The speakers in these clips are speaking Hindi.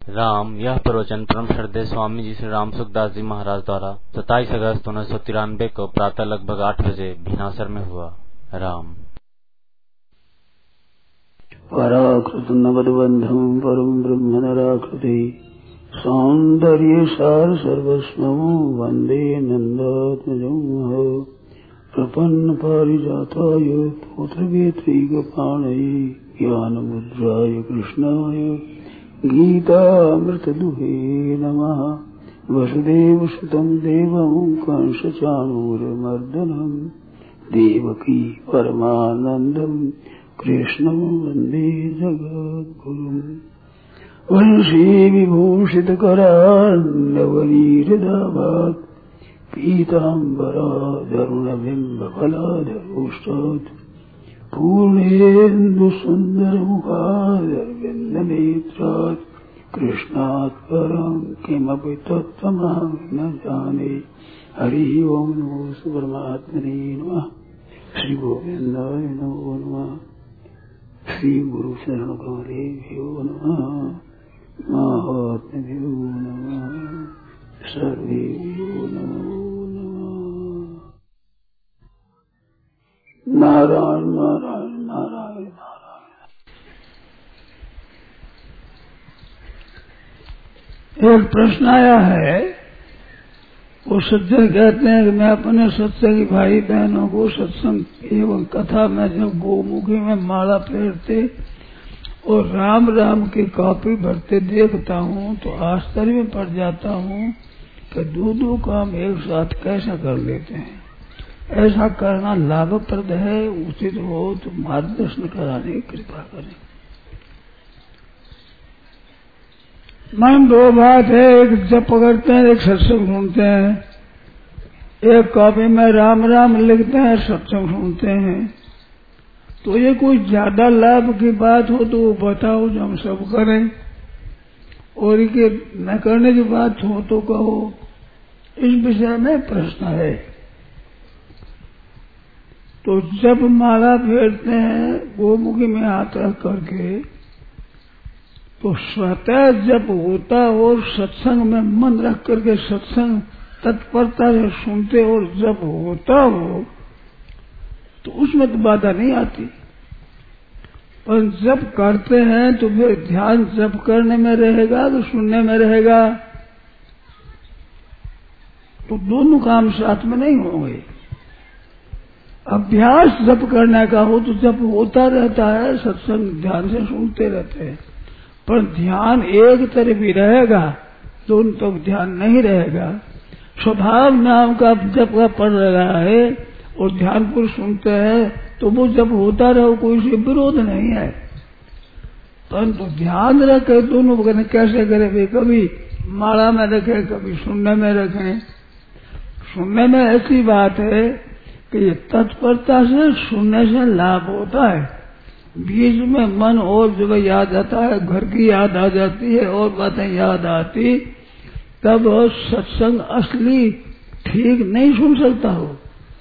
राम। यह प्रवचन परम श्रद्धेय स्वामी जी श्री राम सुखदास जी महाराज द्वारा 27 अगस्त 1993 को प्रातः लगभग 8 बजे भीनासर में हुआ। राम। पराकृत नवद्बंधं परम ब्रह्म नराकृति सौंदर्य सार सर्वस्वं वंदे नंदात्मजं प्रपन्न पारिजाताय पुत्रवेत्रैकपाणये ज्ञानमुद्राय कृष्णाय गीतामृतदुहे नमः। वसुदेवसुतं देवं कंसचाणूरमर्दनं देवकी परमानन्दं कृष्णं वन्दे जगद्गुरुम्। वंशी विभूषितकरान्नवनीरदाभात् पीताम्बराधरुणबिम्बफलाधरोष्टात् पूर्णेन्दुसुन्दरमुखादरविन्दनेत्रात् कृष्णात् परं किमपि तत्त्वमहं न जाने। हरिः ओं नमो परमात्मने नमः। श्री गोविन्दाय नमो नमः। श्री गुरु शरण कमलेभ्यो नमः। महात्म्यो नमः। सर्वेभ्यो नमो नमः। नारायण नारायण नारायण नारायण। एक प्रश्न आया है, वो सज्जन कहते हैं कि मैं अपने सत्संगी भाई बहनों को सत्संग एवं कथा में जब गोमुखी में माला फेरते और राम राम की कॉपी भरते देखता हूँ तो आश्चर्य में पड़ जाता हूँ कि दो काम एक साथ कैसा कर लेते हैं। ऐसा करना लाभप्रद है, उचित हो तो मार्गदर्शन कराने की कृपा करें। मन दो बात है, एक जप करते हैं, एक सत्संग सुनते हैं। एक कॉपी में राम राम लिखते हैं, सत्संग सुनते हैं। तो ये कोई ज्यादा लाभ की बात हो तो वो बताओ जो हम सब करें, और ये न करने की बात हो तो कहो। इस विषय में प्रश्न है। तो जब माला फेरते हैं गोमुखी में हाथ रख करके तो स्वतः जब होता और सत्संग में मन रख करके सत्संग तत्परता से सुनते और जब होता हो तो उसमें तो बाधा नहीं आती। पर जब करते हैं तो फिर ध्यान जब करने में रहेगा तो सुनने में रहेगा, तो दोनों काम साथ में नहीं होंगे। अभ्यास जब करने का हो तो जब होता रहता है, सत्संग ध्यान से सुनते रहते हैं, पर ध्यान एक तरफ ही रहेगा, दोनों तक ध्यान नहीं रहेगा। स्वभाव नाम का जब का पढ़ रहा है और ध्यानपूर्वक सुनते हैं तो वो जब होता रहो कोई से विरोध नहीं है, परंतु ध्यान रखे दोनों करने कैसे करें भाई, कभी माला में रखें कभी सुनने में रखें। सुनने में ऐसी बात है कि ये तत्परता से सुनने से लाभ होता है, बीच में मन और जब याद आता है, घर की याद आ जाती है और बातें याद आती, तब सत्संग असली ठीक नहीं सुन सकता हो।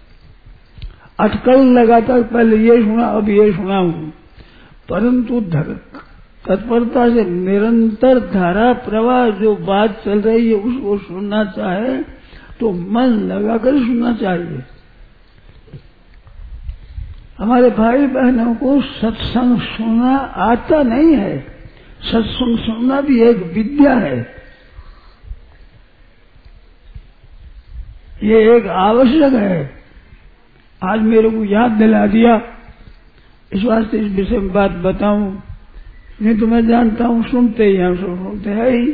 अटकल लगातार पहले ये सुना अब ये सुना हूं, परंतु तत्परता से निरंतर धारा प्रवाह जो बात चल रही है उसको सुनना चाहे तो मन लगाकर सुनना चाहिए। हमारे भाई बहनों को सत्संग सुनना आता नहीं है। सत्संग सुनना भी एक विद्या है, ये एक आवश्यक है। आज मेरे को याद दिला दिया, इस वास्ते इस विषय में बात बताऊं, नहीं तो मैं जानता हूं सुनते ही हम सब सुनते हैं ही।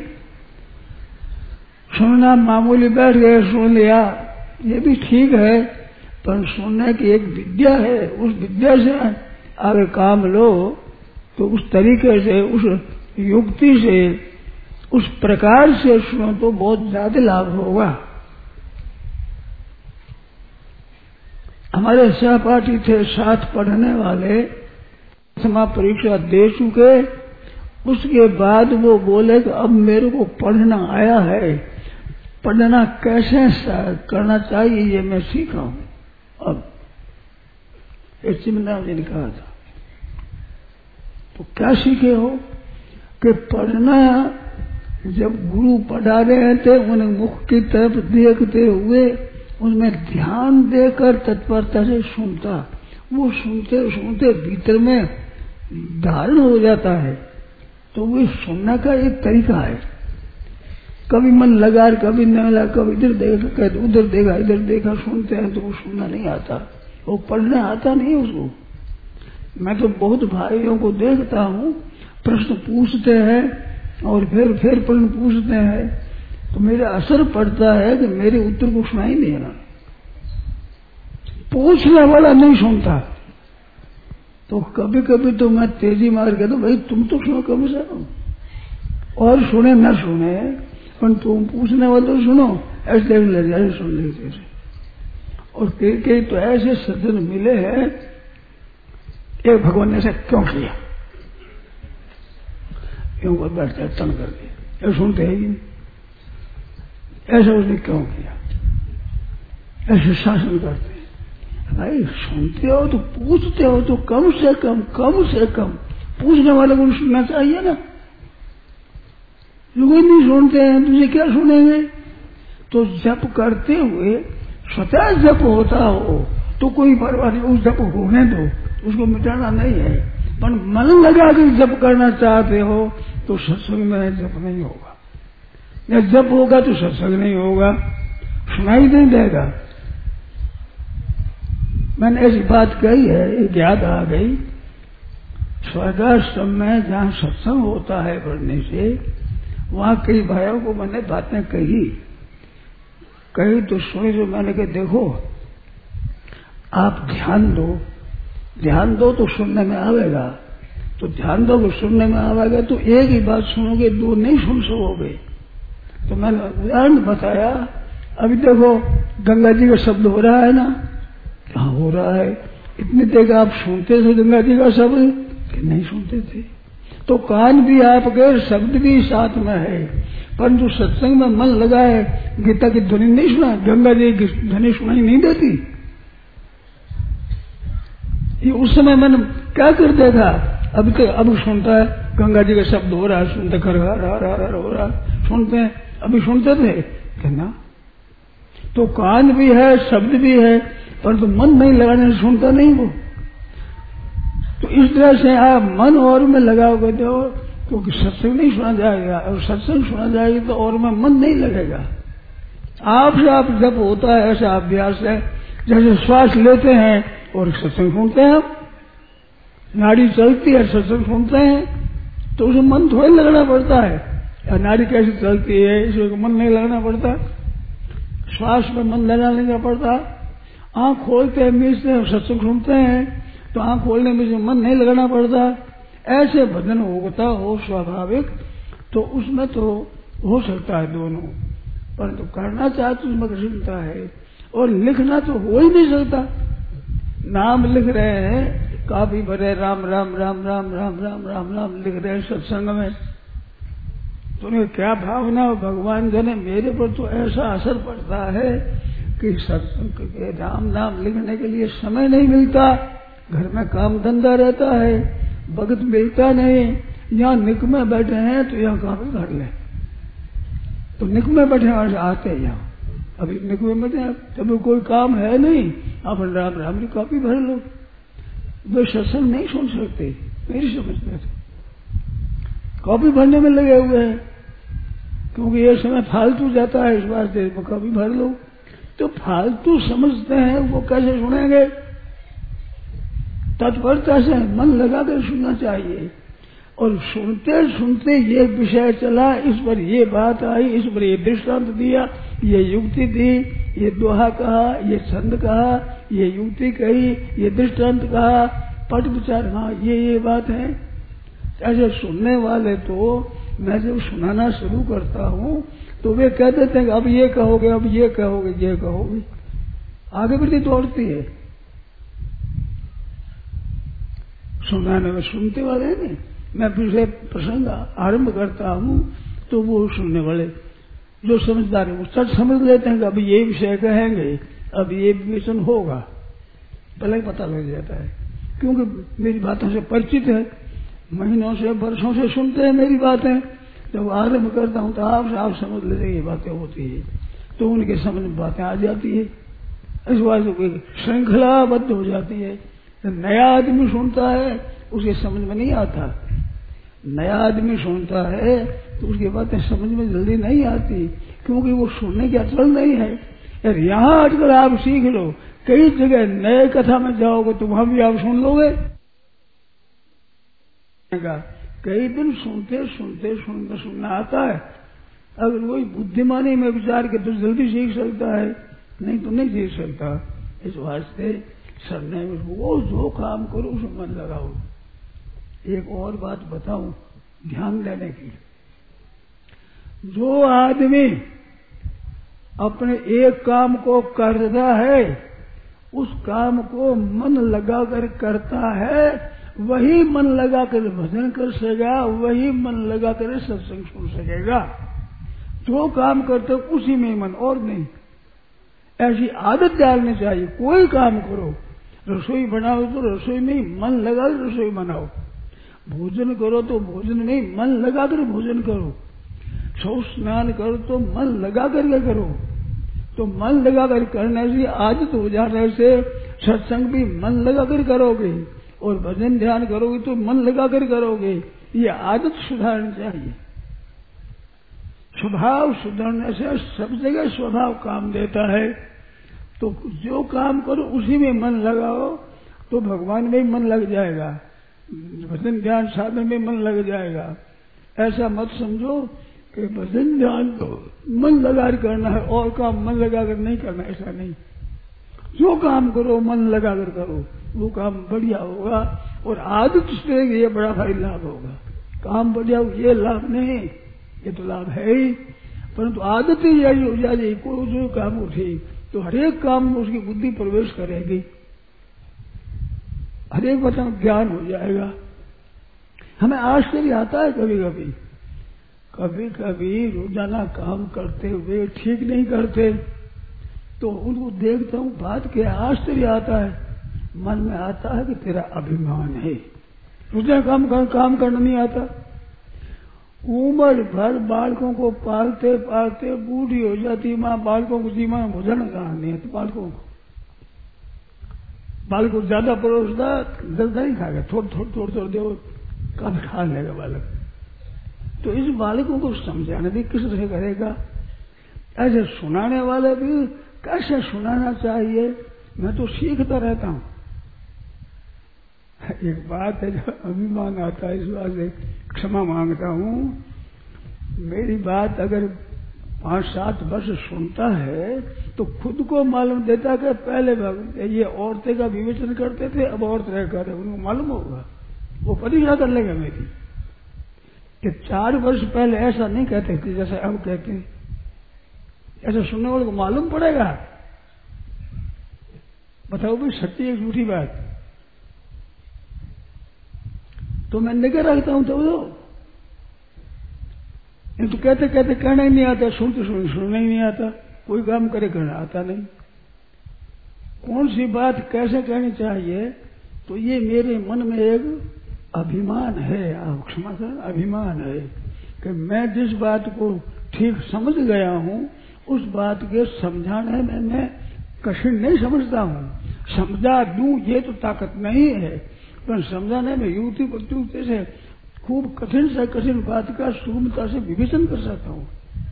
सुनना मामूली बैठ गए सुन लिया, ये भी ठीक है, पर सुनने की एक विद्या है। उस विद्या से अगर काम लो तो उस तरीके से, उस युक्ति से, उस प्रकार से सुनो तो बहुत ज्यादा लाभ होगा। हमारे सहपाठी थे, साथ पढ़ने वाले, समाप्त परीक्षा दे चुके, उसके बाद वो बोले कि अब मेरे को पढ़ना आया है, पढ़ना कैसे करना चाहिए ये मैं सीखा हूं। अब एक चिमना जी ने कहा था, तो क्या सीखे हो कि पढ़ना जब गुरु पढ़ा रहे थे उन्हें मुख की तरफ देखते हुए उसमें ध्यान देकर तत्परता से सुनता, वो सुनते सुनते भीतर में धारण हो जाता है। तो वो सुनने का एक तरीका है। कभी मन लगा, कभी नहीं लगा, कभी इधर देखा, कभी उधर देखा, इधर देखा, सुनते हैं तो वो सुनना नहीं आता, वो पढ़ने आता नहीं उसको। मैं तो बहुत भाइयों को देखता हूँ, प्रश्न पूछते हैं और फिर प्रश्न पूछते हैं तो मेरा असर पड़ता है कि मेरे उत्तर को सुनाई नहीं देना, पूछने वाला नहीं सुनता। तो कभी कभी तो मैं तेजी मार के तो भाई तुम तो सुनो कम से कम, और सुने न सुने पर तुम पूछने वाले तो सुनो, ऐसे ले जाए सुन लेते। और कई तो ऐसे सज्जन मिले हैं, एक भगवान ने ऐसा क्यों किया, क्यों कर बैठते तन कर दिया, ये सुनते है ही ऐसा उसने क्यों किया, ऐसे शासन करते हैं। भाई सुनते हो तो पूछते हो तो कम से कम पूछने वाले को सुनना चाहिए ना। लोग नहीं सुनते हैं, तुझे क्या सुनेंगे। तो जप करते हुए स्वतः जप होता हो तो कोई परवाह नहीं, उस जप होने दो, उसको मिटाना नहीं है। पर मन लगा के जप करना चाहते हो तो सत्संग में जप नहीं होगा, या जप होगा तो सत्संग नहीं होगा, सुनाई नहीं देगा। मैंने ऐसी बात कही है, एक याद आ गई। स्वर्गाश्रम में जहाँ सत्संग होता है पढ़ने से, वहाँ कई भाइयों को मैंने बातें कही तो सुनी। जो मैंने कहा देखो आप ध्यान दो तो सुनने में आवेगा, तो ध्यान दो सुनने में आवेगा तो एक ही बात सुनोगे, दो नहीं सुन सकोगे। तो मैंने उदाहरण बताया, अभी देखो गंगा जी का शब्द हो रहा है ना, कहाँ हो रहा है, इतनी देर आप सुनते थे गंगा जी का शब्द कि नहीं सुनते थे। तो कान भी आपके, शब्द भी साथ में है, परंतु सत्संग में मन लगा है, गीता की ध्वनि नहीं सुना, गंगा जी की ध्वनि सुनाई नहीं देती। ये उस समय मैंने क्या कर देखा, अब सुनता है गंगा जी का शब्द हो रहा है, सुनते घर हो रहा सुनते हैं, अभी सुनते थे कहना। तो कान भी है, शब्द भी है, परंतु मन नहीं लगाने से सुनता नहीं वो। तो इस तरह से आप मन और में लगाओगे तो क्योंकि सत्संग नहीं सुना जाएगा, और सत्संग सुना जाएगा तो और में मन नहीं लगेगा। आपसे आप जब होता है ऐसा अभ्यास है, जैसे श्वास लेते हैं और सत्संग सुनते हैं, नाड़ी चलती है सत्संग सुनते हैं, तो उसे मन थोड़ा लगना पड़ता है। या नाड़ी कैसे चलती है इसमें मन नहीं लगना पड़ता, श्वास में मन लगाने पड़ता। आँख खोलते हैं, मीचते हैं, सत्संग सुनते हैं तो आँख खोलने में मन नहीं लगाना पड़ता। ऐसे भजन होता हो स्वाभाविक, तो उसमें तो हो सकता है दोनों, परंतु करना चाहे तो उसमें कठिनता है, और लिखना तो हो ही नहीं सकता। नाम लिख रहे हैं, काफी भरे राम राम राम राम राम राम राम राम लिख रहे हैं सत्संग में, तो उन्हें क्या भावना हो, भगवान जने मेरे पर तो ऐसा असर पड़ता है कि सत्संग के राम नाम लिखने के लिए समय नहीं मिलता, घर में काम धंधा रहता है, वक्त मिलता नहीं। यहाँ निक में बैठे हैं तो यहाँ काफी भर ले, तो निक में बैठे आते हैं यहाँ, अभी निक में बैठे तभी कोई काम है नहीं, आप राम राम की काफी भर लो। वे सत्संग नहीं सुन सकते मेरी समझ में, कॉपी भरने में लगे हुए हैं, क्योंकि ये समय फालतू जाता है, इस बार देर में कॉपी भर लो। तो फालतू समझते हैं वो कैसे सुनेंगे, तत्परता से मन लगा कर सुनना चाहिए। और सुनते सुनते ये विषय चला, इस पर ये बात आई, इस पर ये दृष्टांत दिया, ये युक्ति दी, ये दोहा कहा, ये छंद कहा, ये युक्ति कही, ये दृष्टांत कहा, पट विचार, हाँ ये बात है। ऐसे सुनने वाले तो मैं जब सुनाना शुरू करता हूँ तो वे कह देते हैं अब ये कहोगे, अब ये कहोगे, ये कहोगे, आगे बढ़ती दौड़ती है। सुनाने में सुनते वाले नहीं, मैं दूसरे प्रसंग आरंभ करता हूँ तो वो सुनने वाले जो समझदार है वो सच समझ लेते हैं कि अब ये विषय कहेंगे, अब ये विवेचन होगा, पहले ही पता लग जाता है, क्योंकि मेरी बातों से परिचित है, महीनों से वर्षों से सुनते हैं मेरी बातें, जब आरम्भ करता हूँ तो आप समझ लेते ये बातें होती है, तो उनके समझ में बातें आ जाती है। इस बात से श्रृंखलाबद्ध हो जाती है। नया आदमी सुनता है उसके समझ में नहीं आता, नया आदमी सुनता है तो उसकी बातें समझ में जल्दी नहीं आती, क्योंकि वो सुनने की अचल नहीं है। यार यहाँ आजकल आप सीख लो, कई जगह नए कथा में जाओगे तो वहां भी आप सुन लोगे। कई दिन सुनते सुनते सुनते सुनना आता है। अगर वही बुद्धिमानी में विचार के तो जल्दी सीख सकता है, नहीं तो नहीं सीख सकता। इस वास्ते सरने में वो जो काम करो उसमें मन लगाओ। एक और बात बताऊं ध्यान देने की, जो आदमी अपने एक काम को करता है उस काम को मन लगाकर करता है, वही मन लगाकर भजन कर सकेगा, वही मन लगाकर सत्संग सुन सकेगा। जो काम करते उसी में मन, और नहीं। ऐसी आदत डालनी चाहिए। कोई काम करो, रसोई बनाओ तो रसोई में ही मन लगाकर रसोई बनाओ, भोजन करो तो भोजन में ही मन लगाकर भोजन करो, शौच स्नान करो तो मन लगा करके करो। तो मन लगाकर करने से, आदत हो जाने से सत्संग भी मन लगाकर करोगे और भजन ध्यान करोगे तो मन लगाकर करोगे। ये आदत सुधारनी चाहिए। स्वभाव सुधरने से सब जगह स्वभाव काम देता है। तो जो काम करो उसी में मन लगाओ तो भगवान में मन लग जाएगा, भजन ध्यान साधन में मन लग जाएगा। ऐसा मत समझो कि भजन ध्यान तो मन लगाकर करना है और काम मन लगाकर नहीं करना, ऐसा नहीं। जो काम करो मन लगाकर करो, वो काम बढ़िया होगा और आदत से ये बड़ा भारी लाभ होगा। काम बढ़िया हो ये लाभ नहीं, ये तो लाभ है ही, परंतु आदत ही यही हो जाएगी। कोई जो काम उठे तो हरेक काम में उसकी बुद्धि प्रवेश करेगी, हरेक बात में ज्ञान हो जाएगा। हमें आश्चर्य आता है कभी कभी, कभी कभी रोजाना काम करते हुए ठीक नहीं करते तो उनको देखता हूँ, बात क्या आश्चर्य आता है, मन में आता है कि तेरा अभिमान है। रोजाना काम करना नहीं आता। उम्र भर बालकों को पालते पालते बूढ़ी हो जाती माँ, बालकों को जीवन में भोजन कहा नहीं है, तो बालकों को ज्यादा परोसदा जल्द नहीं खाएगा, थोड़ा दो काफी खा लेगा बालक। तो इस बालकों को समझाने भी किस तरह करेगा? ऐसे सुनाने वाले भी कैसे सुनाना चाहिए, मैं तो सीखता रहता हूँ। एक बात है जो अभिमान आता है, इस बात से क्षमा मांगता हूँ। मेरी बात अगर 5-7 वर्ष सुनता है तो खुद को मालूम देता कि पहले ये औरतें का विवेचन करते थे, अब औरत रह कर उनको मालूम होगा, वो परीक्षा कर लेगा मेरी कि 4 वर्ष पहले ऐसा नहीं कहते थे जैसे अब कहते हैं। ऐसा सुनने वाले को मालूम पड़ेगा। बताओ भाई सच्ची एक झूठी बात, तो मैं निगह रखता हूं तो कहते कहते कहना ही नहीं आता, सुनते सुनना ही नहीं आता, कोई काम करे करना आता नहीं। कौन सी बात कैसे कहनी चाहिए, तो ये मेरे मन में एक अभिमान है, आप क्षमा करें, अभिमान है कि मैं जिस बात को ठीक समझ गया हूं उस बात के समझाने में मैं कठिन नहीं समझता हूं। समझा दूं ये तो ताकत नहीं है, पर समझाने में युक्ति प्रत्युक्ति से खूब कठिन से कठिन बात का सूक्ष्मता से विवेचन कर सकता हूँ।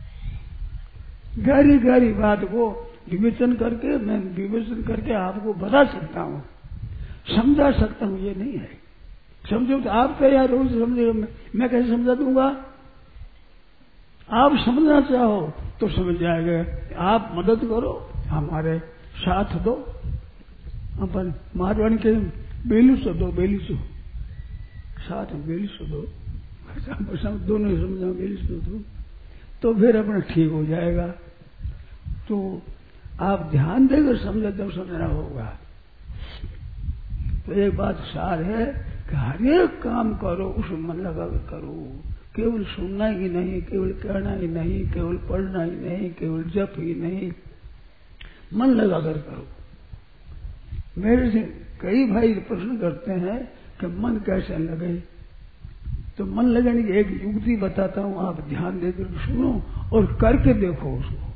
गहरी गहरी बात को विवेचन करके मैं विवेचन करके आपको बता सकता हूँ, समझा सकता हूँ। ये नहीं है समझो तो आप तैयार हो समझे, मैं कैसे समझा दूंगा? आप समझना चाहो तो समझ जाएगा। आप मदद करो, हमारे साथ दो, अपन मारवाड़ी के बेलू से दो, बेलू से साथ में बेलू से दो, दोनों ही समझा बेलू से दो, तो फिर अपना ठीक हो जाएगा। तो आप ध्यान देकर समझे तब समझना होगा। तो एक बात सार है कि हर एक काम करो उसमें मन लगा कर करो, केवल सुनना ही नहीं, केवल कहना ही नहीं, केवल पढ़ना ही नहीं, केवल जप ही नहीं, मन लगा कर करो। मेरे से कई भाई प्रश्न करते हैं कि मन कैसे लगे, तो मन लगाने की एक युक्ति बताता हूं, आप ध्यान देकर सुनो और करके देखो उसको।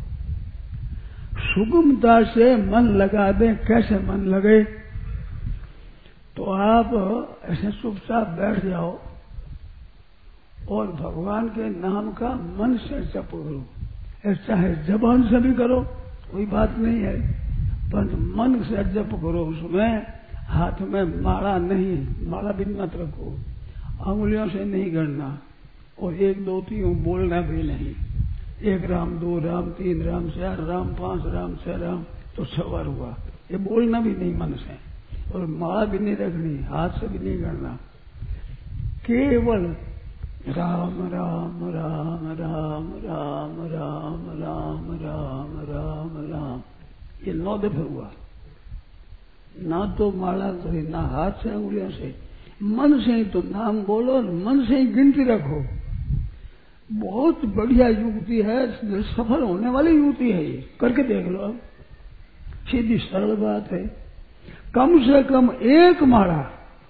सुगमता से मन लगा दें। कैसे मन लगे? तो आप ऐसे चुपचाप बैठ जाओ और भगवान के नाम का मन से जप करो। चाहे जबान से भी करो, कोई बात नहीं है, पर मन से जप करो। उसमें हाथ में माला नहीं, माला भी मत रखो, अंगुलियों से नहीं गणना, और 1 2 3 बोलना भी नहीं। 1 राम 2 राम 3 राम 4 राम 5 राम 6 राम तो 6 बार हुआ। ये बोलना भी नहीं मन से, और माला भी नहीं रखनी, हाथ से भी नहीं गणना। केवल राम राम राम राम राम राम राम राम राम राम, ये 9 दफे हुआ। ना तो माला करे, ना हाथ से अंगुलियों से, मन से ही तो नाम बोलो, मन से ही गिनती रखो। बहुत बढ़िया युक्ति है, सफल होने वाली युक्ति है। ये करके देख लो। अब सीधी सरल बात है। कम से कम एक माला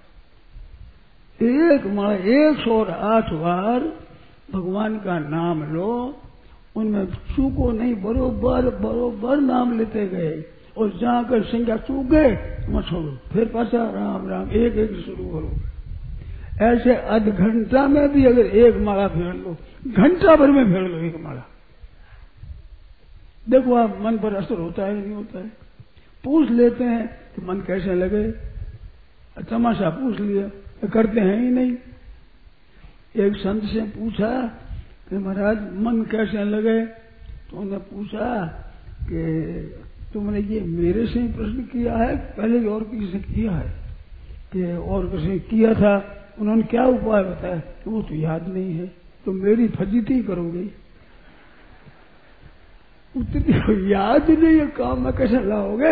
108 बार भगवान का नाम लो, उनमें चूको नहीं, बरोबर नाम लेते गए, और जहां कर संख्या चूक गए मत छोड़ो, फिर पासा राम राम एक शुरू करो। ऐसे आध घंटा में भी अगर एक माला फेर लो, घंटा भर में फेर लो एक माला, देखो आप मन पर असर होता है नहीं होता है। पूछ लेते हैं कि मन कैसे लगे, तमाशा पूछ लिया, करते हैं ही नहीं। एक संत से पूछा कि महाराज मन कैसे लगे, तो उन्होंने पूछा कि तुमने ये मेरे से ही प्रश्न किया है, पहले और किसी से किया है? कि और किसी किया था, उन्होंने क्या उपाय बताया? वो तो याद नहीं है। तो मेरी फजीती करोगे? उतनी याद नहीं है, काम में कैसे लाओगे?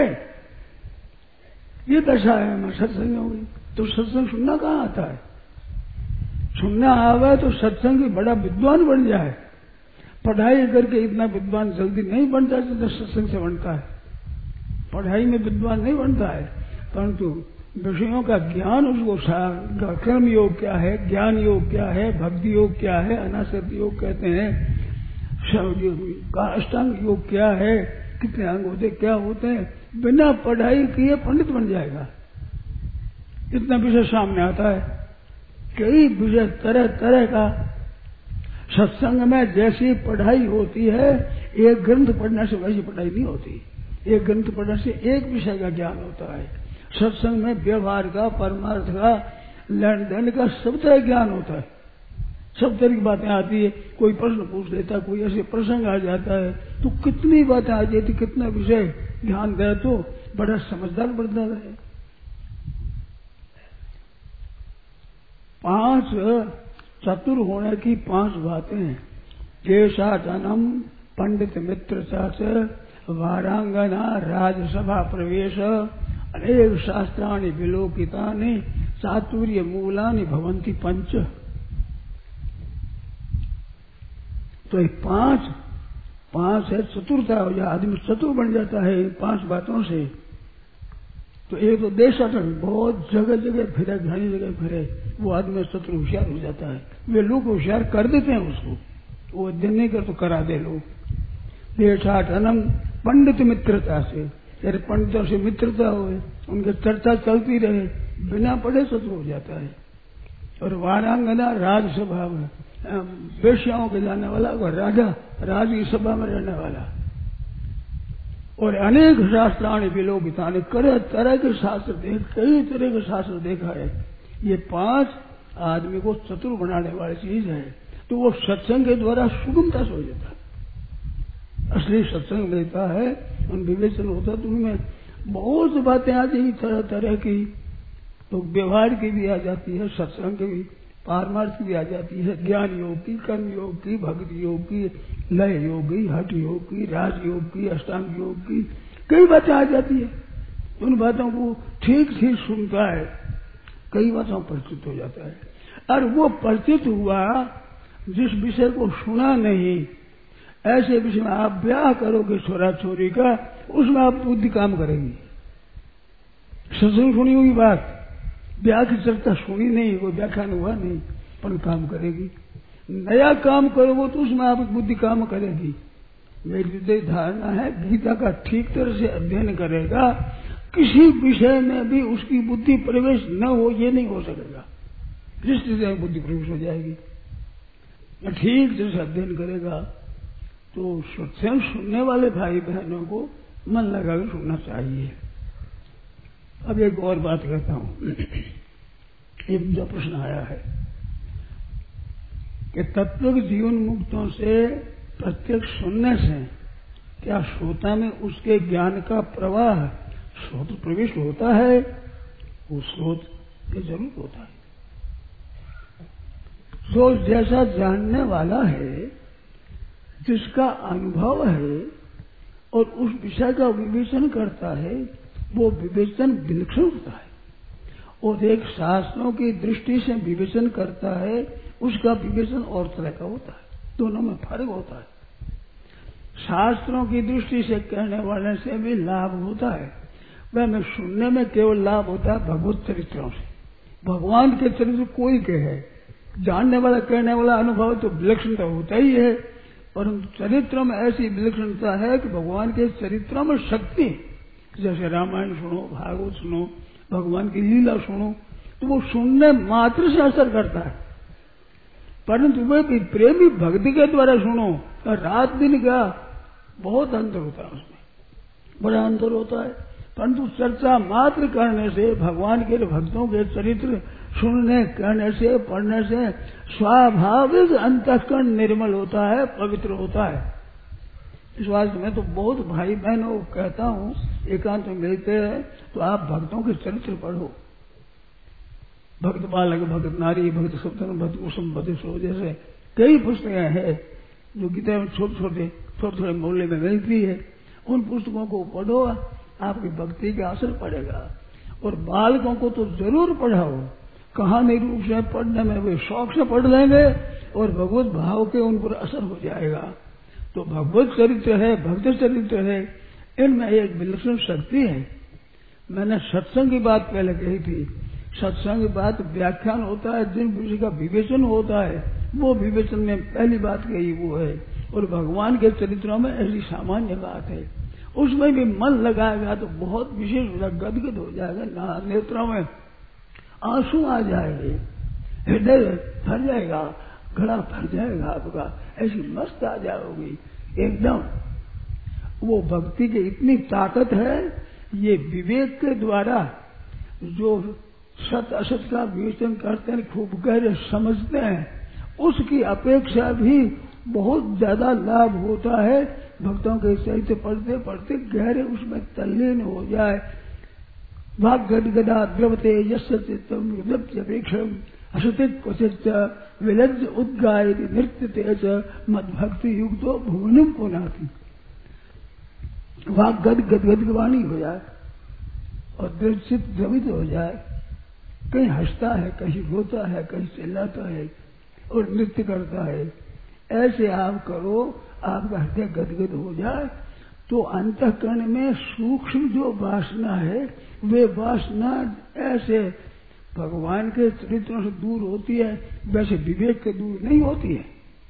ये दशा है मैं सत्संग होगी। तो सत्संग सुनना कहाँ आता है? सुनना आवे तो सत्संग भी बड़ा विद्वान बन जाए। पढ़ाई करके इतना विद्वान जल्दी नहीं बनता जितना सत्संग से बनता है। पढ़ाई में विद्वान नहीं बनता है, परंतु विषयों का ज्ञान उसको, कर्म योग क्या है, ज्ञान योग क्या है, भक्ति योग क्या है, अनासक्त योग कहते हैं, अष्टांग योग क्या है, कितने अंग होते क्या होते हैं, बिना पढ़ाई किए पंडित बन जाएगा। इतना विषय सामने आता है, कई विषय तरह तरह का। सत्संग में जैसी पढ़ाई होती है, एक ग्रंथ पढ़ने से वैसी पढ़ाई नहीं होती। एक ग्रंथ पढ़ने से एक विषय का ज्ञान होता है। सत्संग में व्यवहार का, परमार्थ का, लेन देन का सब तरह ज्ञान होता है। सब तरह की बातें आती है। कोई प्रश्न पूछ लेता, कोई ऐसे प्रसंग आ जाता है, तो कितनी बातें आ जाती, कितना विषय ध्यान दे तो बड़ा समझदार बनता है। 5 चतुर होने की 5 बातें। केशाटनम पंडित मित्र चाच वारांगना राजसभा प्रवेश अनेक शास्त्राणि विलोकितानि चातुर्य मूलानि भवन्ति 5। तो ये 5 है चतुरता हो जाए, आदमी चतुर बन जाता है 5 बातों से। तो एक तो देशाटन, बहुत जगह जगह फिरे, घनी जगह फिरे, वो आदमी चतुर होशियार हो जाता है। वे लोग होशियार कर देते हैं उसको, वो दिन नहीं कर तो करा दे लोग। देशाटनम पंडित मित्रता से, यानी पंडितों से मित्रता हो, उनकी चर्चा चलती रहे, बिना पढ़े चतुर हो जाता है। और वारांगना राजसभा में, वेश्याओं के जाने वाला, और राजा राज की सभा में रहने वाला। और अनेक शास्त्राणि विलोकितानि, तरह के शास्त्र कई तरह के शास्त्र देखा है। ये 5 आदमी को चतुर बनाने वाली चीज है। तो वो सत्संग के द्वारा सुगमता से हो जाता है। असली सत्संग लेता है, उन विवेचन होता है, तो उनमें बहुत बातें आ जाएगी तरह तरह की। तो व्यवहार की भी आ जाती है, सत्संग की भी, पारमार्थ की भी आ जाती है, ज्ञान योग की, कर्म योग की, भक्ति योग की, लय योग की, हठ योग की, राज योग की, अष्टांग योग की, कई बातें आ जाती है। उन बातों को ठीक ठीक सुनता है, कई बातों परिचित हो जाता है। और वो परिचित हुआ, जिस विषय को सुना नहीं, ऐसे विषय में आप ब्याह करोगे छोरा छोरी का, उसमें आप बुद्धि काम करेगी। सत्संग सुनी हुई बात, ब्याह की चर्चा सुनी नहीं, कोई व्याख्यान हुआ नहीं, अपन काम करेगी। नया काम करोगे तो उसमें आपकी बुद्धि काम करेगी। मेरी तो धारणा है गीता का ठीक तरह से अध्ययन करेगा, किसी विषय में भी उसकी बुद्धि प्रवेश न हो ये नहीं हो सकेगा। दृष्टि से बुद्धि प्रवेश हो जाएगी। ठीक तरह से अध्ययन करेगा तो सत्संग सुनने वाले भाई बहनों को मन लगाकर सुनना चाहिए। अब एक और बात कहता हूं। एक जो प्रश्न आया है कि तत्व जीवन मुक्तों से प्रत्यक्ष सुनने से क्या श्रोता में उसके ज्ञान का प्रवाह स्रोत प्रविष्ट होता है? वो स्रोत ये जरूर होता है। जो जैसा जानने वाला है, जिसका अनुभव है और उस विषय का विवेचन करता है, वो विवेचन विलक्षण होता है। और एक शास्त्रों की दृष्टि से विवेचन करता है, उसका विवेचन और तरह का होता है। दोनों में फर्क होता है। शास्त्रों की दृष्टि से कहने वाले से भी लाभ होता है, वह में सुनने में केवल लाभ होता है भगवत चरित्रों से। भगवान के चरित्र कोई के है, जानने वाला कहने वाला अनुभव तो विलक्षणता होता ही है, परंतु चरित्रों में ऐसी विलक्षणता है कि भगवान के चरित्रों में शक्ति, जैसे रामायण सुनो, भागवत सुनो, भगवान की लीला सुनो, तो वो सुनने मात्र से असर करता है। परंतु वे भी प्रेमी भक्ति के द्वारा सुनो, रात दिन का बहुत अंतर होता है, उसमें बड़ा अंतर होता है। परंतु चर्चा मात्र करने से, भगवान के भक्तों के चरित्र सुनने, कहने से, पढ़ने से स्वाभाविक अंतःकरण निर्मल होता है, पवित्र होता है। इस वास्ते में तो बहुत भाई बहनों को कहता हूँ, एकांत में मिलते हैं तो आप भक्तों के चरित्र पढ़ो। भक्त बालक, भक्त नारी, भक्त सप्तन, भक्त कुसुम, भक्त सो, जैसे कई पुस्तकें हैं जो गीता में छोटे छोटे मोहल्ले में मिलती है। उन पुस्तकों को पढ़ो, आपकी भक्ति का असर पड़ेगा। और बालकों को तो जरूर पढ़ाओ, कहानी रूप से पढ़ने में वे शौक से पढ़ लेंगे और भगवत भाव के उन पर असर हो जाएगा। तो भगवत चरित्र है, भक्त चरित्र है, इनमें एक विलक्षण शक्ति है। मैंने सत्संग की बात पहले कही थी। सत्संग की बात व्याख्यान होता है, जिन विषय का विवेचन होता है, वो विवेचन में पहली बात कही वो है। और भगवान के चरित्रों में ऐसी सामान्य बात है, उसमें भी मन लगाएगा तो बहुत विशेष गदगद हो जाएगा, नेत्रों में आंसू आ जाएंगे, हृदय भर जाएगा, गला भर जाएगा आपका, ऐसी मस्त आ जाओगी एकदम। वो भक्ति की इतनी ताकत है, ये विवेक के द्वारा जो सत असत का विवेचन करते हैं, खूब गहरे समझते हैं, उसकी अपेक्षा भी बहुत ज्यादा लाभ होता है। भक्तों के चरित्र पढ़ते पढ़ते गहरे उसमें तल्लीन हो जाए। वाग गदगदा द्रवते यस्य चित्तम विलप्यपेक्षम असते क्वचित् विलज्ज उद्गायति नृत्यते च मद्भक्ति युक्तो भुवनम पुनाति। वाग गदगद वाणी हो जाए और चित्त द्रवित हो जाए, कहीं हंसता है, कहीं रोता है, कहीं चिल्लाता है और नृत्य करता है। ऐसे आप करो, आपका हृदय गदगद हो जाए तो अंतःकरण में सूक्ष्म जो वासना है, वे वासना ऐसे भगवान के चरित्रों से दूर होती है, वैसे विवेक के दूर नहीं होती है।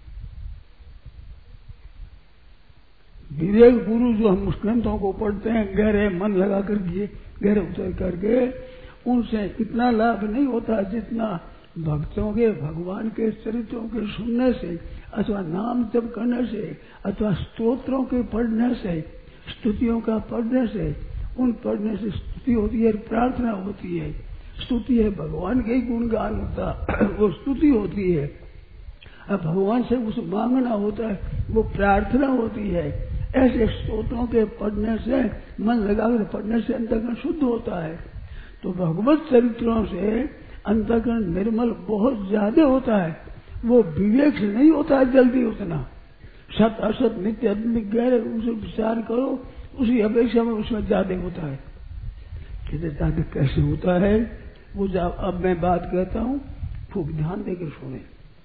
विवेक गुरु जो हम ग्रंथों को पढ़ते हैं, गहरे मन लगा कर गहरे उतर करके, उनसे इतना लाभ नहीं होता जितना भक्तों के भगवान के चरित्रों के सुनने से, अथवा नाम जप करने से, अथवा स्तोत्रों के पढ़ने से, स्तुतियों का पढ़ने से, उन पढ़ने से स्तुति होती है, प्रार्थना होती है। स्तुति है भगवान के ही गुणगान होता, वो स्तुति होती है। अब भगवान से कुछ मांगना होता है, वो प्रार्थना होती है। ऐसे स्तोत्रों के पढ़ने से, मन लगाकर पढ़ने से अंतःकरण शुद्ध होता है। तो भगवत चरित्रों से अंतःकरण निर्मल बहुत ज्यादा होता है। वो विवेक से नहीं होता है जल्दी उतना। सत असत नित्य आत्मिक गहरे उसे विचार करो, उसी अपेक्षा में उसमें ज्यादा होता है। ज्यादा कैसे होता है वो अब मैं बात कहता हूँ, खूब ध्यान देकर सुने।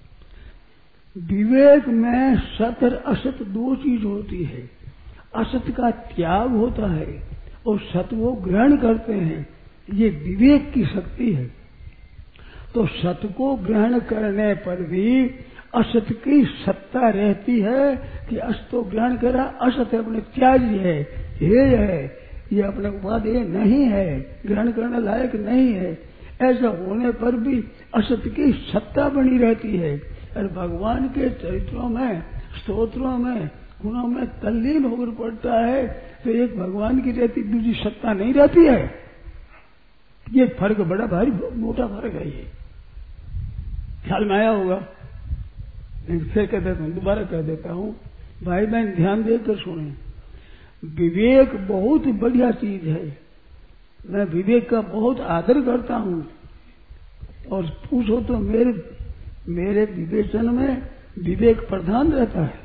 विवेक में सत और असत दो चीज होती है। असत का त्याग होता है और सत वो ग्रहण करते हैं। ये विवेक की शक्ति है। तो सत को ग्रहण करने पर भी असत की सत्ता रहती है कि असत तो ग्रहण करा, असत अपने त्याज्य है, हेय है, ये अपने उपादेय नहीं है, ग्रहण करने लायक नहीं है। ऐसा होने पर भी असत की सत्ता बनी रहती है। और भगवान के चरित्रों में, स्तोत्रों में, गुणों में तल्लीन होकर पड़ता है तो एक भगवान की रहती, दूसरी सत्ता नहीं रहती है। ये फर्क बड़ा भारी मोटा फर्क है। ये ख्याल में आया होगा, फिर कह देता हूँ, दोबारा कह देता हूँ। भाई बहन ध्यान देकर सुने, विवेक बहुत बढ़िया चीज है। मैं विवेक का बहुत आदर करता हूँ। और पूछो तो मेरे विवेचन में विवेक प्रधान रहता है,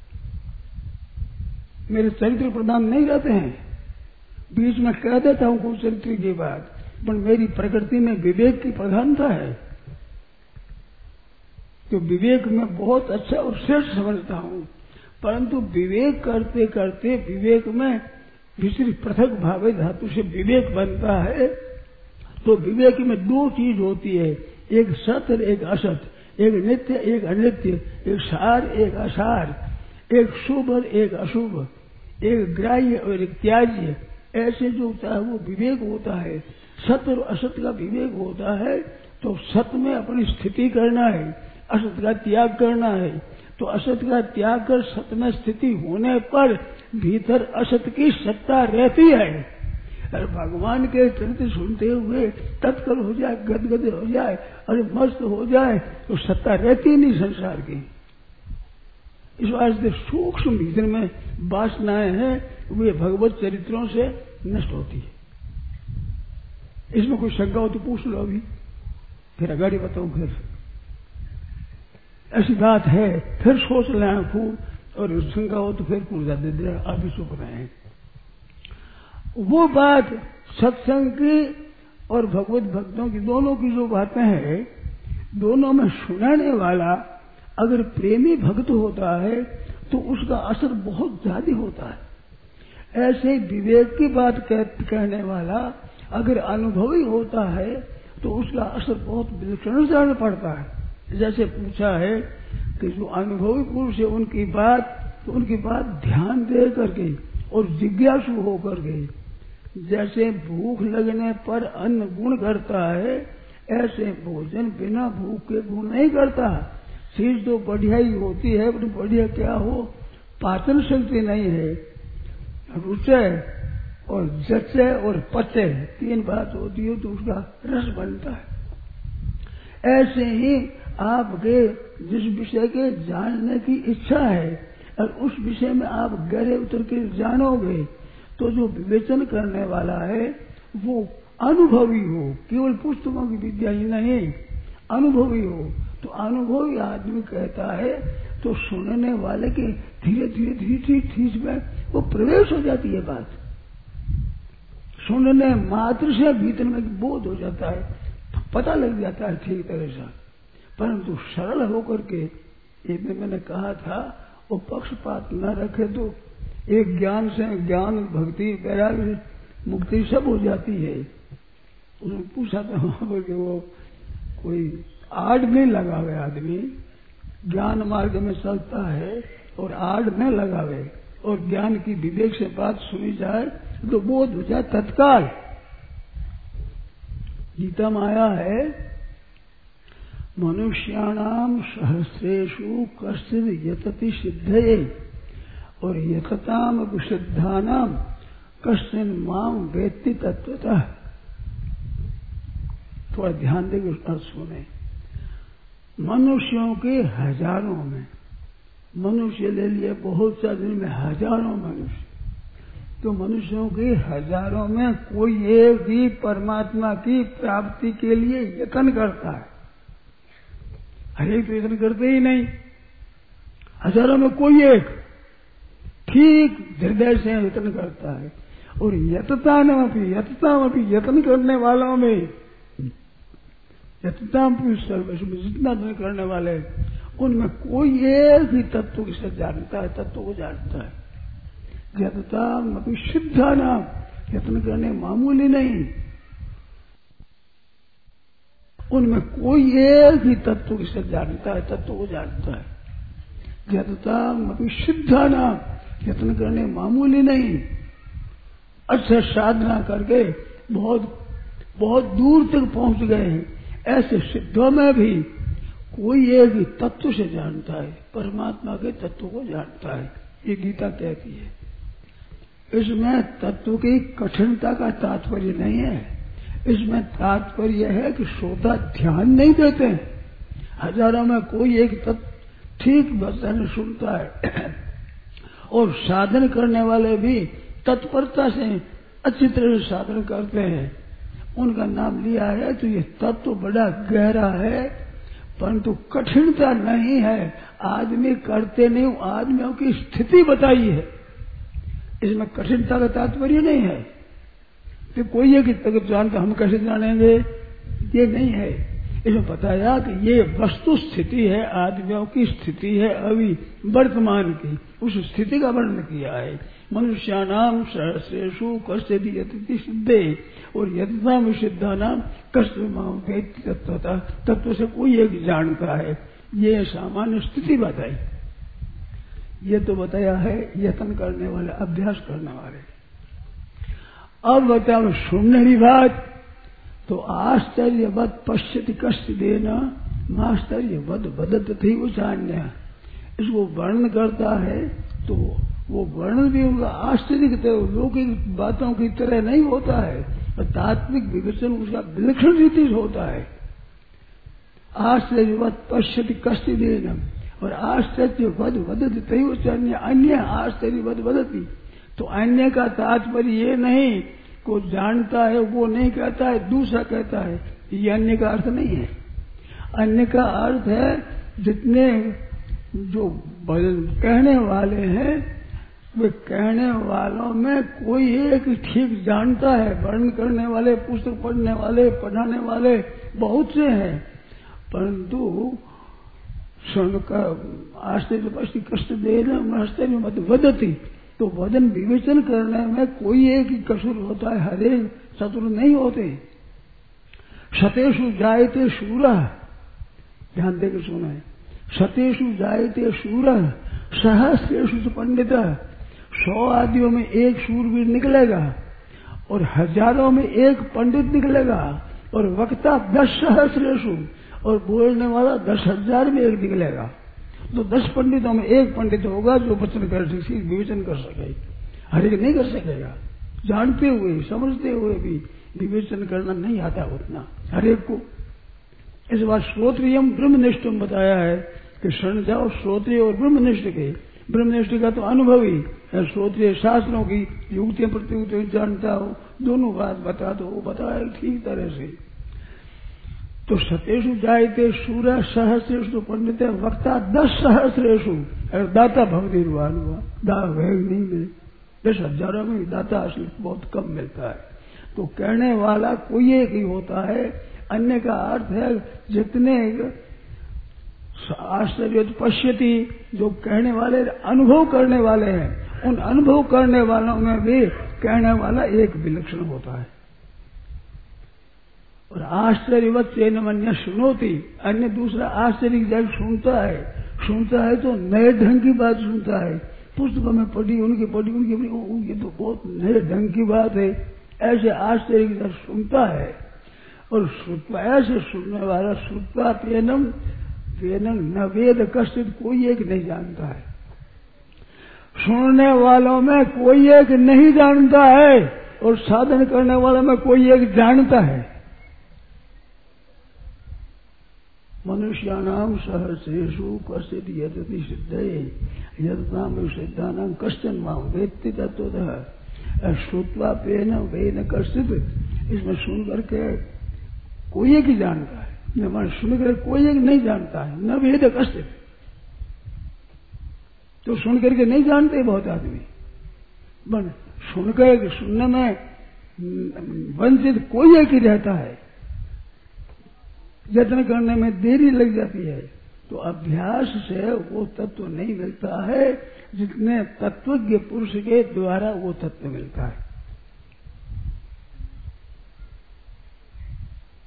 मेरे चरित्र प्रधान नहीं रहते हैं। बीच में कह देता हूँ कुछ चरित्र की बात, पर मेरी प्रकृति में विवेक की प्रधानता है। तो विवेक में बहुत अच्छा और श्रेष्ठ समझता हूँ। परंतु विवेक करते करते विवेक में विस्तृत पृथक भावे धातु से विवेक बनता है। तो विवेक में दो चीज होती है, एक सत और एक असत, एक नित्य एक अनित्य, एक सार एक असार, एक शुभ और एक अशुभ, एक ग्राह्य और एक त्याज्य। ऐसे जो होता है वो विवेक होता है। सत और असत का विवेक होता है तो सत में अपनी स्थिति करना है, असत का त्याग करना है। तो असत का त्याग कर सत में स्थिति होने पर भीतर असत की सत्ता रहती है। और भगवान के चरित्र सुनते हुए तत्कर हो जाए, गदगद हो जाए, अरे मस्त हो जाए, तो सत्ता रहती नहीं संसार की। इस वास्ते सूक्ष्म भीतर में वासनाएं हैं, वे भगवत चरित्रों से नष्ट होती है। इसमें कोई शंका हो तो पूछ लो अभी, फिर आगे बताऊं। फिर ऐसी बात है, फिर सोच लें खूब, और शंका हो तो फिर पूछा दे दे, आप भी चुप रहे हैं। वो बात सत्संग की और भगवत भक्तों की दोनों की जो बातें हैं, दोनों में सुनाने वाला अगर प्रेमी भक्त होता है तो उसका असर बहुत ज्यादा होता है। ऐसे विवेक की बात कहने वाला अगर अनुभवी होता है तो उसका असर बहुत विलक्षण ज्यादा पड़ता है। जैसे पूछा है कि जो अनुभवी पुरुष है उनकी बात ध्यान दे करके और जिज्ञासु होकर के, जैसे भूख लगने पर अन्न गुण करता है, ऐसे भोजन बिना भूख के गुण नहीं करता। चीज तो बढ़िया ही होती है, पर बढ़िया क्या हो, पाचन शक्ति नहीं है। रुचे और जचे और पचे, तीन बात होती है तो उसका रस बनता है। ऐसे ही आपके जिस विषय के जानने की इच्छा है और उस विषय में आप गहरे उतर के जानोगे, तो जो विवेचन करने वाला है वो अनुभवी हो, केवल पुस्तकों की विद्या ही नहीं, अनुभवी हो। तो अनुभवी आदमी कहता है तो सुनने वाले के धीरे धीरे में वो प्रवेश हो जाती है बात, सुनने मात्र से भीतर में बोध हो जाता है, तो पता लग जाता है ठीक तरह से। परंतु सरल होकर के, एक दिन मैंने कहा था, वो पक्षपात न रखे तो एक ज्ञान से ज्ञान, भक्ति, वैराग्य, मुक्ति सब हो जाती है। उन्होंने पूछा था वहां पर कि वो कोई आड़ नहीं लगावे, आदमी ज्ञान मार्ग में चलता है और आड़ न लगावे और ज्ञान की विवेक से बात सुनी जाए तो बोध हो जाए तत्काल। गीता में आया है, मनुष्याणाम सहस्रेषु कश्चित् यतति सिद्धये और यतताम विशुद्धानाम कश्चिन् माम वेत्ति तत्वतः। थोड़ा ध्यान देकर अर्थ सुने। मनुष्यों के हजारों में, मनुष्य ले लिए बहुत सारे, में हजारों मनुष्य, तो मनुष्यों के हजारों में कोई एक भी परमात्मा की प्राप्ति के लिए यत्न करता है। हर एक तो यत्न करते ही नहीं, हजारों में कोई एक ठीक हृदय से यत्न करता है। और यतता यत्न करने वालों में, जितना धन करने वाले, उनमें कोई एक ही तत्व के साथ जानता है, तत्व को जानता है। यतताम अपि सिद्धानाम, यत्न करने मामूली नहीं। उनमें कोई एक ही तत्व से जानता है, तत्व को जानता है। यतताम अभी सिद्धा नाम, यत्न करने मामूली नहीं, अच्छा साधना करके बहुत बहुत दूर तक पहुंच गए हैं, ऐसे सिद्धों में भी कोई एक ही तत्व से जानता है, परमात्मा के तत्व को जानता है। ये गीता कहती है। इसमें तत्व की कठिनता का तात्पर्य नहीं है, इसमें तात्पर्य है कि श्रोता ध्यान नहीं देते। हजारों में कोई एक तत्व ठीक वचन सुनता है और साधन करने वाले भी तत्परता से अच्छी तरह से साधन करते हैं, उनका नाम लिया है। तो ये तत्व बड़ा गहरा है, परंतु कठिनता नहीं है। आदमी करते नहीं, आदमियों की स्थिति बताई है, इसमें कठिनता का तात्पर्य नहीं है कि कोई एक तक जानता हम कैसे जानेंगे, ये नहीं है। इसमें बताया कि ये वस्तु स्थिति है, आदमियों की स्थिति है अभी वर्तमान की, उस स्थिति का वर्णन किया है। मनुष्यानाम सहस्रेषु कश्चिदि यतति सिद्धे, और यतताम सिद्धानाम कश्चित् मां वेत्ति तत्वतः, तत्व से कोई एक जानता है। ये सामान्य स्थिति बताई। ये तो बताया है यत्न करने वाले, अभ्यास करने वाले। अब बताओ सुनने की बात, तो आश्चर्यवत पश्यति कश्चिदेन माश्चर्यवत वदति उचान्य, इसको वर्णन करता है तो वो वर्णन भी उनका आश्चर्य की तरह, लौकिक बातों की तरह नहीं होता है, और तात्विक विवेचन उसका विलक्षण रीति से होता है। आश्चर्यवत पश्यति कश्चिदेन, और आश्चर्यवत वदति तहि उचान्य, अन्य आश्चर्यवत वदति। तो अन्य का तात्पर्य ये नहीं को जानता है वो नहीं कहता है, दूसरा कहता है, ये अन्य का अर्थ नहीं है। अन्य का अर्थ है जितने जो कहने वाले हैं वे कहने वालों में कोई एक ठीक जानता है। वर्णन करने वाले, पुस्तक पढ़ने वाले, पढ़ाने वाले बहुत से हैं, परंतु सुनकर आश्चर्य पश्चिम कष्ट देना आश्चर्य मत वदती, तो वजन विवेचन करने में कोई एक ही कसूर होता है, हर एक शत्रु नहीं होते। सतेषु जायते शूरः, ध्यान देकर सुना है, सतेषु जायते शूरः सहस्रेषु पंडितः, 100 आदियों में एक शूरवीर निकलेगा और हजारों में एक पंडित निकलेगा, और वक्ता 10 सहस्रेषु, और बोलने वाला 10,000 में एक निकलेगा। तो 10 पंडितों में एक पंडित होगा जो वचन कर सके, विवेचन कर सके, हर एक नहीं कर सकेगा। जानते हुए समझते हुए भी विवेचन करना नहीं आता उतना हर एक को। इस बार श्रोत्रियम ब्रह्मनिष्ठम बताया है कि शरण जाओ श्रोत्रिय और ब्रह्मनिष्ठ के। ब्रह्मनिष्ठ का तो अनुभव ही है, श्रोत्रिय शास्त्रों की युक्तियां प्रत्युक्तियां जानता हो, दोनों बात बता दो, वो बताया ठीक तरह से। तो सतेषु जायते शूरः सहस्रेषु पंडित वक्ता 10 सहस्रेषु, दाता भक्ति रुआन हुआ, नहीं मिले, 10,000 में दाता असली बहुत कम मिलता है। तो कहने वाला कोई एक ही होता है। अन्य का अर्थ है जितने आश्चर्य पश्यति, जो कहने वाले अनुभव करने वाले हैं, उन अनुभव करने वालों में भी कहने वाला एक विलक्षण होता है। और आश्चर्यवत चेन अन्य सुनोती, अन्य दूसरा आश्चर्य जब सुनता है तो नए ढंग की बात सुनता है। पुस्तकों में पढ़ी उनकी ये तो बहुत नए ढंग की बात है, ऐसे आश्चर्य जब सुनता है। और ऐसे सुनने वाला श्रुत्वा तेनम न वेद कश्चित, कोई एक नहीं जानता है। सुनने वालों में कोई एक नहीं जानता है और साधन करने वालों में कोई एक जानता है। मनुष्याणाम सहस्रेषु कश्चित् यतति सिद्धये यतताम सिद्धानां कश्चन मां वेत्ति तत्वतः श्रुत्वा तेन वेन कश्चित्। इसमें सुन करके कोई एक ही जानता है, न सुन कर कोई एक नहीं जानता है, न वेद कश्चित्। तो सुन करके नहीं जानते बहुत आदमी, सुनकर सुनने में वंचित कोई एक ही रहता है, यत्न करने में देरी लग जाती है। तो अभ्यास से वो तत्व नहीं मिलता है जितने तत्वज्ञ पुरुष के द्वारा वो तत्व मिलता है।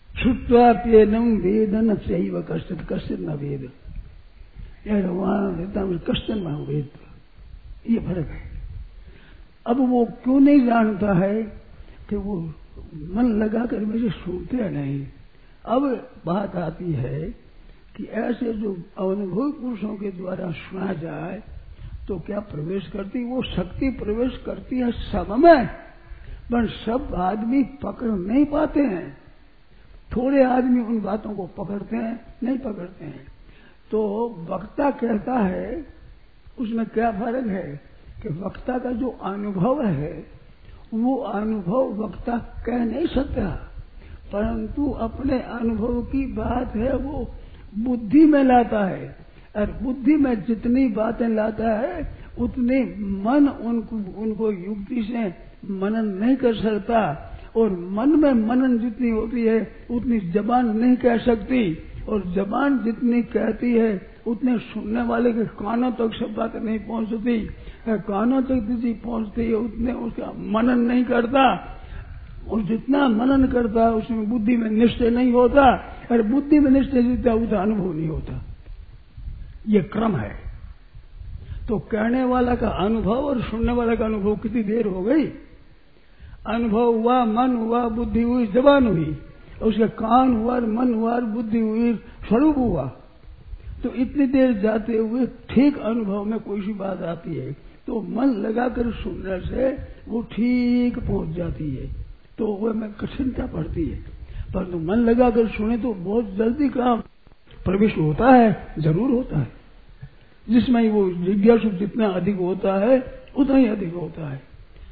श्रुत्वाप्येनं वेद न चैव कश्चित् न वेद। यार वहां रहता कश्चित में वेद, ये फर्क है। अब वो क्यों नहीं जानता है कि वो मन लगा कर मुझे सुनते नहीं। अब बात आती है कि ऐसे जो अनुभवी पुरुषों के द्वारा सुना जाए तो क्या प्रवेश करती, वो शक्ति प्रवेश करती है सब में, पर सब आदमी पकड़ नहीं पाते हैं। थोड़े आदमी उन बातों को पकड़ते हैं, नहीं पकड़ते हैं। तो वक्ता कहता है, उसमें क्या फर्क है कि वक्ता का जो अनुभव है वो अनुभव वक्ता कह नहीं सकता, परंतु अपने अनुभव की बात है वो बुद्धि में लाता है, और बुद्धि में जितनी बातें लाता है उतने मन उनको युक्ति से मनन नहीं कर सकता, और मन में मनन जितनी होती है उतनी जबान नहीं कह सकती, और जबान जितनी कहती है उतने सुनने वाले के कानों तक सब बात नहीं पहुंचती, कानों तक जितनी पहुंचती है उतने उसका मनन नहीं करता, और जितना मनन करता है उसमें बुद्धि में निश्चय नहीं होता, और बुद्धि में निश्चय जितना उतना अनुभव नहीं होता। ये क्रम है। तो कहने वाला का अनुभव और सुनने वाला का अनुभव कितनी देर हो गई? अनुभव हुआ, मन हुआ, बुद्धि हुई, जबान हुई, उसके कान हुआ, मन हुआ, बुद्धि हुई, स्वरूप हुआ। तो इतनी देर जाते हुए ठीक अनुभव में कोई सी बात आती है तो मन लगाकर सुनने से वो ठीक पहुंच जाती है, तो वह में कठिनता पड़ती है। परंतु मन लगाकर सुने तो बहुत जल्दी काम प्रवेश होता है, जरूर होता है। जिसमें वो जिज्ञासु जितना अधिक होता है उतना ही अधिक होता है।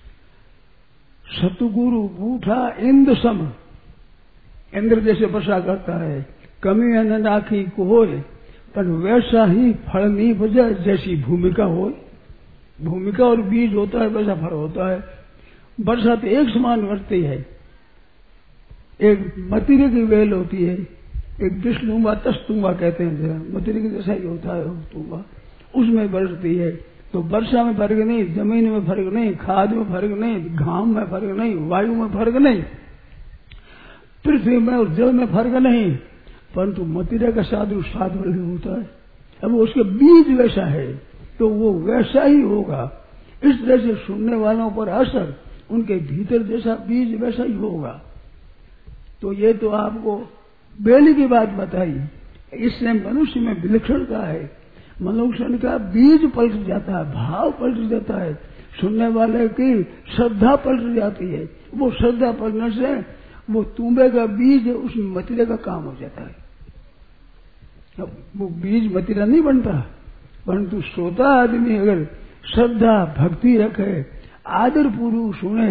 सतगुरु बूढ़ा इंद्र सम, इंद्र जैसे वर्षा करता है, कमी न राखी को होए, पर वैसा ही फल नहीं बजा जैसी भूमिका हो। भूमिका और बीज होता है वैसा फल होता है। वर्षा तो एक समान बरसती है, एक मतीरे की वेल होती है, एक विष्णुमा तस्तुमा कहते हैं, मतीरे के जैसा ही होता है तुमा, उसमें बरसती है। तो वर्षा में फर्क नहीं, जमीन में फर्क नहीं, खाद में फर्क नहीं, घाम में फर्क नहीं, वायु में फर्क नहीं, पृथ्वी में और जल में फर्क नहीं, परंतु मतीरे का साधु साध होता है। अब उसके बीज वैसा है तो वो वैसा ही होगा। इस तरह से सुनने वालों पर असर उनके भीतर जैसा बीज वैसा ही होगा। तो ये तो आपको बेली की बात बताई। इससे मनुष्य में विलक्षणता है, मनुष्य का बीज पलट जाता है, भाव पलट जाता है, सुनने वाले की श्रद्धा पलट जाती है। वो श्रद्धा पलटने से वो तुम्बे का बीज उसमें मतीरे का काम हो जाता है। अब वो बीज मतीरा नहीं बनता, परंतु श्रोता आदमी अगर श्रद्धा भक्ति रखे, आदर पूर्वक सुने,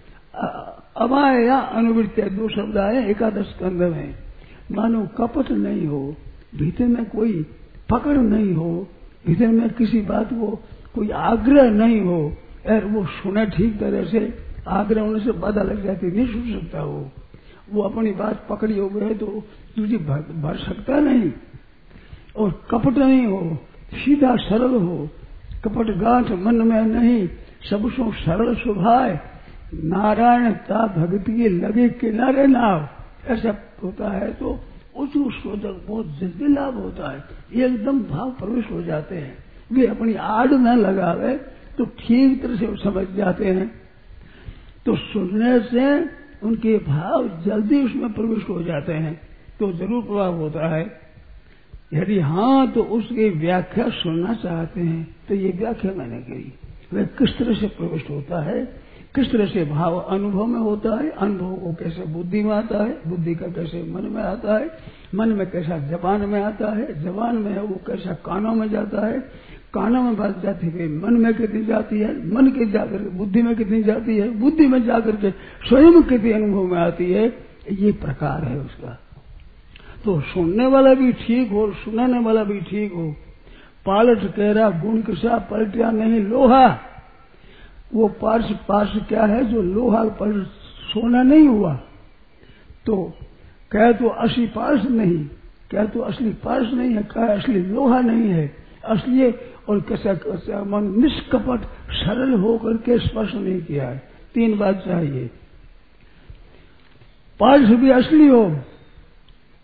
अमाय या अनुवृत्ति दो शब्द आए एकादश स्कंध में, मानो कपट नहीं हो, भीतर में कोई पकड़ नहीं हो, भीतर में किसी बात को कोई आग्रह नहीं हो, और वो सुने ठीक तरह से, आग्रह होने से बाधा लग जाती, नहीं सुन सकता वो अपनी बात पकड़ी हो गए तो तुझे भर सकता नहीं। और कपट नहीं हो, सीधा सरल हो, कपट गांठ मन में नहीं, सबसो सरल स्वभाव, नारायण ता भक्ति के लगे किनारे नाव, ऐसा होता है तो उसको बहुत जल्दी लाभ होता है, एकदम भाव प्रवेश हो जाते हैं। वे अपनी आड़ न लगावे तो ठीक तरह से समझ जाते हैं। तो सुनने से उनके भाव जल्दी उसमें प्रवेश हो जाते हैं, तो जरूर प्रभाव होता है। यदि हाँ तो उसकी व्याख्या सुनना चाहते हैं तो ये व्याख्या मैंने कही, वह किस तरह से प्रवेश होता है, किस तरह से भाव अनुभव में होता है, अनुभव को कैसे बुद्धि में आता है, बुद्धि का कैसे मन में आता है, मन में कैसा जबान में आता है, जबान में है वो कैसा कानों में जाता है, कानों में बात जाती है मन में कितनी जाती है, मन के जाकर बुद्धि में कितनी जाती है, बुद्धि में जाकर के स्वयं कितनी अनुभव में आती है, ये प्रकार है उसका। तो सुनने वाला भी ठीक हो, सुनाने वाला भी ठीक हो। पालट कह रहा गुण किसा पलटिया नहीं लोहा, वो पार्श क्या है जो लोहा पर सोना नहीं हुआ, तो कह तो असली पार्श नहीं, कह तो असली पार्श नहीं है, कह असली लोहा नहीं है, असली और कैसा मन निष्कपट सरल होकर के स्पर्श नहीं किया है। तीन बात चाहिए, पार्श भी असली हो,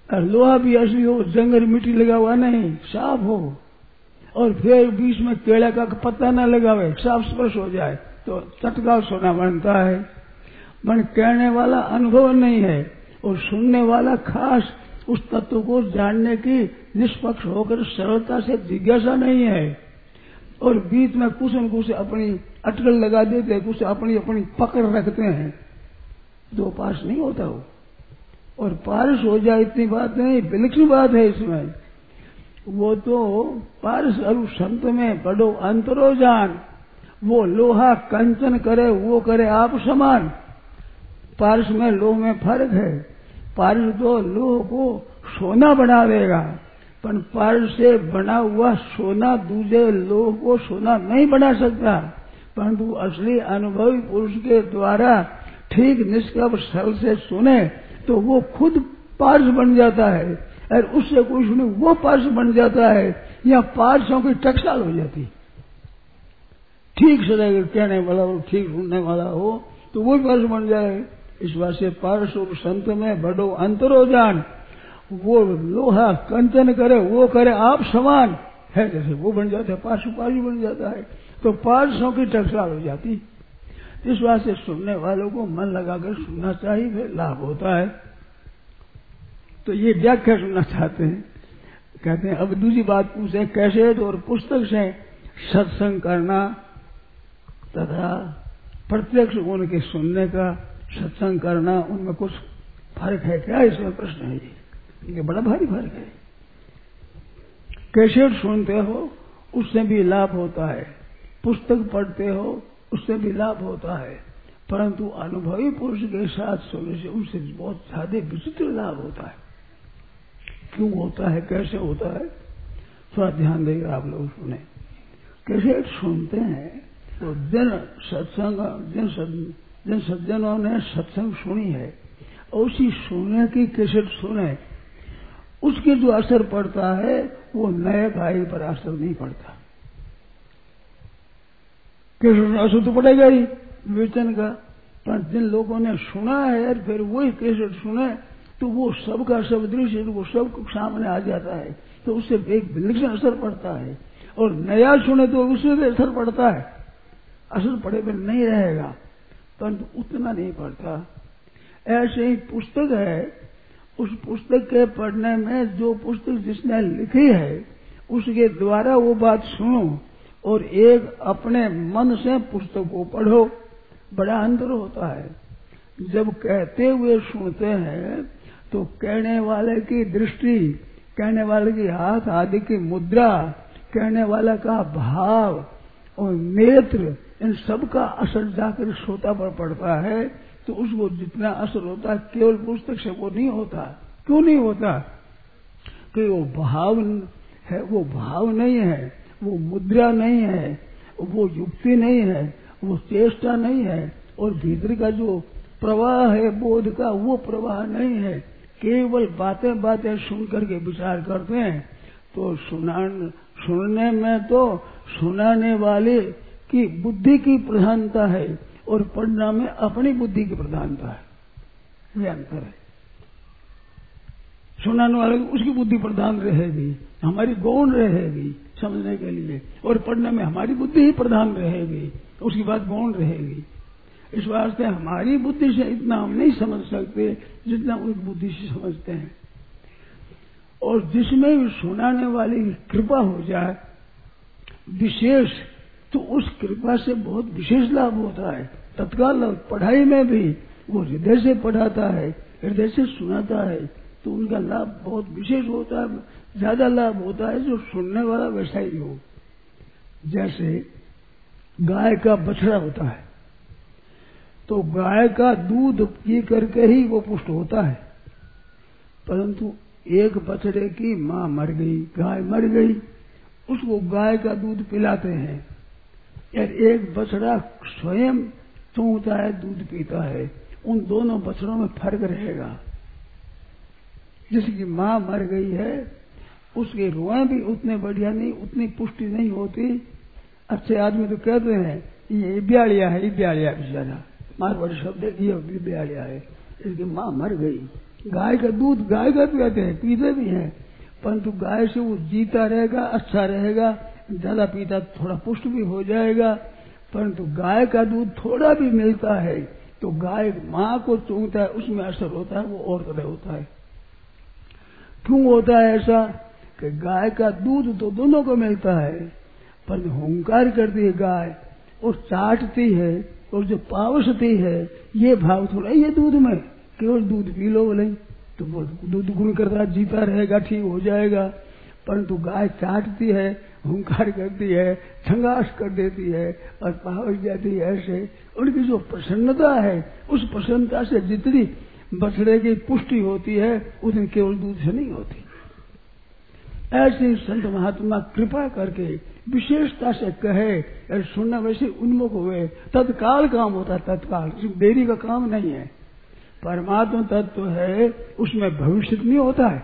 और लोहा भी असली हो, जंगल मिट्टी लगा हुआ नहीं, साफ हो, और फिर बीच में केला का पत्ता न लगावे, साफ स्पर्श हो जाए तो चटका सोना बनता है। मन कहने वाला अनुभव नहीं है और सुनने वाला खास उस तत्व को जानने की निष्पक्ष होकर सरलता से जिज्ञासा नहीं है, और बीच में कुछ न कुछ अपनी अटकल लगा देते हैं, कुछ अपनी अपनी पकड़ रखते हैं, तो पास नहीं होता वो। और पारस हो जाए इतनी बात नहीं, विलक्षण बात है इसमें। वो तो पारस अरु संत में बड़ो अंतरो जान, वो लोहा कंचन करे वो करे आप समान। पारस में लोह में फर्क है। पारस तो लोह को सोना बना देगा, पर पारस से बना हुआ सोना दूसरे लोह को सोना नहीं बना सकता, परंतु असली अनुभवी पुरुष के द्वारा ठीक निष्कपट सरल से सुने तो वो खुद पारस बन जाता है, और उससे कोई सुने वो पारस बन जाता है, या पारसों की टकसाल हो जाती। ठीक से कहने वाला हो, ठीक सुनने वाला हो तो वो पारस बन जाए। इस बात से पारस और संत में बड़ो अंतरो जान, वो लोहा कंचन करे वो करे आप समान है, जैसे वो बन जाता है, पारस बन जाता है, तो पारसों की टकसाल हो जाती। इस बात से सुनने वालों को मन लगाकर सुनना चाहिए, फिर लाभ होता है। तो ये व्याख्या सुनना चाहते हैं। कहते हैं अब दूसरी बात पूछे, कैसेट और पुस्तक से सत्संग करना तथा प्रत्यक्ष उनके सुनने का सत्संग करना, उनमें कुछ फर्क है क्या? इसमें प्रश्न है, ये बड़ा भारी फर्क है। कैसेट सुनते हो उससे भी लाभ होता है, पुस्तक पढ़ते हो उससे भी लाभ होता है, परंतु अनुभवी पुरुष के साथ सुनने से उनसे बहुत ज्यादा विचित्र लाभ होता है। क्यों होता है, कैसे होता है, थोड़ा ध्यान देकर आप लोग सुने। कैसे सुनते हैं तो जिन सज्जनों ने सत्संग सुनी है, उसी सुनने की कैसेट सुने, उसके जो असर पड़ता है वो नए भाई पर असर नहीं पड़ता। कैसेट असर तो पड़ेगा ही विवेचन का, पर जिन लोगों ने सुना है फिर वही कैसेट सुने तो वो सबका सब दृश्य वो सब सामने आ जाता है, तो उससे एक विलक्षण असर पड़ता है। और नया सुने तो उससे भी असर पड़ता है, असर पड़े पर नहीं रहेगा, परंतु उतना नहीं पड़ता। ऐसे ही पुस्तक है, उस पुस्तक के पढ़ने में जो पुस्तक जिसने लिखी है उसके द्वारा वो बात सुनो, और एक अपने मन से पुस्तक को पढ़ो, बड़ा अंतर होता है। जब कहते हुए सुनते हैं तो कहने वाले की दृष्टि, कहने वाले की हाथ आदि की मुद्रा, कहने वाला का भाव और नेत्र, इन सब का असर जाकर श्रोता पर पड़ता है, तो उसको जितना असर होता है केवल पुस्तक से वो नहीं होता। क्यों नहीं होता? कि वो भाव है, वो भाव नहीं है, वो मुद्रा नहीं है, वो युक्ति नहीं है, वो चेष्टा नहीं है, और भीतर का जो प्रवाह है बोध का वो प्रवाह नहीं है। केवल बातें बातें सुन करके विचार करते हैं, तो सुनने में तो सुनाने वाले की बुद्धि की प्रधानता है और पढ़ना में अपनी बुद्धि की प्रधानता है, ये अंतर है। सुनाने वाले उसकी बुद्धि प्रधान रहेगी, हमारी गौण रहेगी समझने के लिए, और पढ़ने में हमारी बुद्धि ही प्रधान रहेगी, उसकी बात गौण रहेगी। इस वास्ते हमारी बुद्धि से इतना हम नहीं समझ सकते जितना उनकी बुद्धि से समझते हैं। और जिसमें भी सुनाने वाली की कृपा हो जाए विशेष, तो उस कृपा से बहुत विशेष लाभ होता है। तत्काल पढ़ाई में भी वो हृदय से पढ़ाता है, हृदय से सुनाता है, तो उनका लाभ बहुत विशेष होता है, ज्यादा लाभ होता है जो सुनने वाला वैसा ही हो। जैसे गाय का बछड़ा होता है, तो गाय का दूध पी करके ही वो पुष्ट होता है, परंतु एक बछड़े की मां मर गई, गाय मर गई, उसको गाय का दूध पिलाते हैं, और एक बछड़ा स्वयं चूंघता है, दूध पीता है, उन दोनों बछड़ों में फर्क रहेगा। जिसकी मां मर गई है उसके रोए भी उतने बढ़िया नहीं, उतनी पुष्टि नहीं होती। अच्छे आदमी तो कहते हैं ये ब्यालिया है, ये ब्यालिया बेचारा, मारवाड़ी शब्द है, ये ब्यालिया है, इसकी मां मर गई, गाय का दूध गाय का पीते हैं, पीते भी हैं, परंतु गाय से वो जीता रहेगा, अच्छा रहेगा। ज्यादा पीता थोड़ा पुष्ट भी हो जाएगा, परंतु गाय का दूध थोड़ा भी मिलता है तो गाय माँ को चूंघता है, उसमें असर होता है, वो और तरह होता है। क्यों होता है ऐसा कि गाय का दूध तो दोनों को मिलता है, पर हुंकार करती है गाय और चाटती है और जो पावसती है, ये भाव थोड़ा ही है दूध में। केवल दूध पी लो बोले तो दूध गुण करता जीता रहेगा, ठीक हो जाएगा, परंतु गाय चाटती है, हुंकार करती है, छंगास कर देती है और पावस जाती है। ऐसे उनकी जो प्रसन्नता है, उस प्रसन्नता से जितनी बछड़े की पुष्टि होती है उतनी केवल दूध से नहीं होती। ऐसे संत महात्मा कृपा करके विशेषता से कहे, सुनना वैसे उन्मुख हुए, तत्काल काम होता है, तत्काल, देरी का काम नहीं है। परमात्मा तत्व है, उसमें भविष्य नहीं होता है,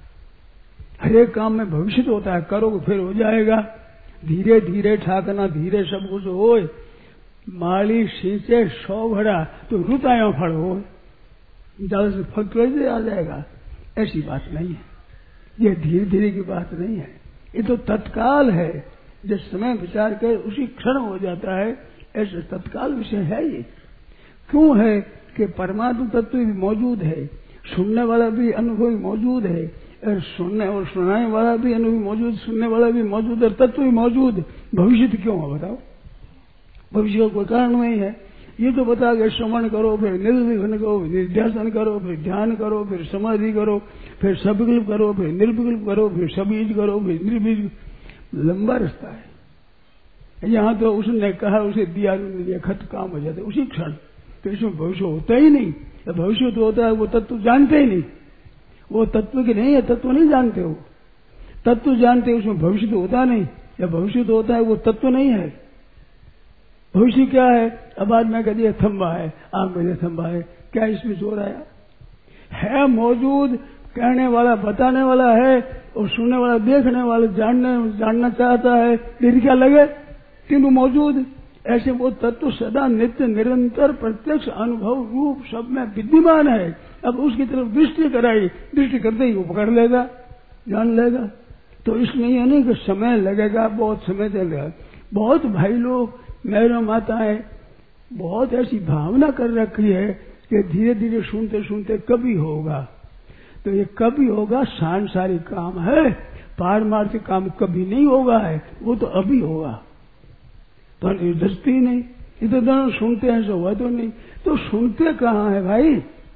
हर एक काम में भविष्य होता है, करोगे फिर हो जाएगा। धीरे धीरे ठाकना, धीरे सब कुछ हो, माली सींचे 100 भरा तो रुताया फल हो, ज्यादा से फल कैसे आ जाएगा, ऐसी बात नहीं है। ये धीरे धीरे की बात नहीं है, ये तो तत्काल है, जिस समय विचार कर उसी क्षण हो जाता है, ऐसे तत्काल विषय है ये। क्यों है कि परमात्मा तत्व भी मौजूद है, सुनने वाला भी अनुभवी मौजूद है, और सुनने और सुनाने वाला भी अनुभवी मौजूद, सुनने वाला भी मौजूद और तत्व भी मौजूद। भविष्य क्यों है बताओ, भविष्य का कोई कारण नहीं है। ये तो बता के श्रवण करो, फिर निर्विघ्न करो, निर्ध्यासन करो, फिर ध्यान करो, फिर समाधि करो, फिर सविकल्प करो, फिर निर्विकल्प करो, फिर सबीज करो, फिर निर्बीज, लंबा रास्ता है। यहाँ तो उसने कहा, उसे दिया, खत काम हो जाता है उसी क्षण, तो इसमें भविष्य होता ही नहीं। भविष्य तो होता है वो तत्व जानते ही नहीं, वो तत्व की नहीं है, तत्व नहीं जानते हो, तत्व जानते उसमें भविष्य तो होता नहीं, या भविष्य तो होता है वो तत्व नहीं है। भविष्य क्या है, अब आज मैं कह दिया थम्बा है, आप मेरे थम्बा है, क्या इसमें जोर आया है? मौजूद, कहने वाला बताने वाला है और सुनने वाला देखने वाला जानना चाहता है, देर क्या लगे, तीनों मौजूद। ऐसे वो तत्व सदा नित्य निरंतर प्रत्यक्ष अनुभव रूप सब में विद्यमान है। अब उसकी तरफ दृष्टि कराई, दृष्टि करते ही वो पकड़ लेगा, जान लेगा। तो इसमें यह नहीं कि समय लगेगा, बहुत समय चलेगा। बहुत भाई लोग, मेरा माताएं बहुत ऐसी भावना कर रखी है कि धीरे धीरे सुनते सुनते कभी होगा, तो ये कभी होगा सांसारिक काम है, पारमार्थिक काम कभी नहीं होगा है, वो तो अभी होगा। तो दृष्टि नहीं, ये तो दोनों सुनते हैं, सो हुआ तो नहीं। तो सुनते कहाँ है भाई?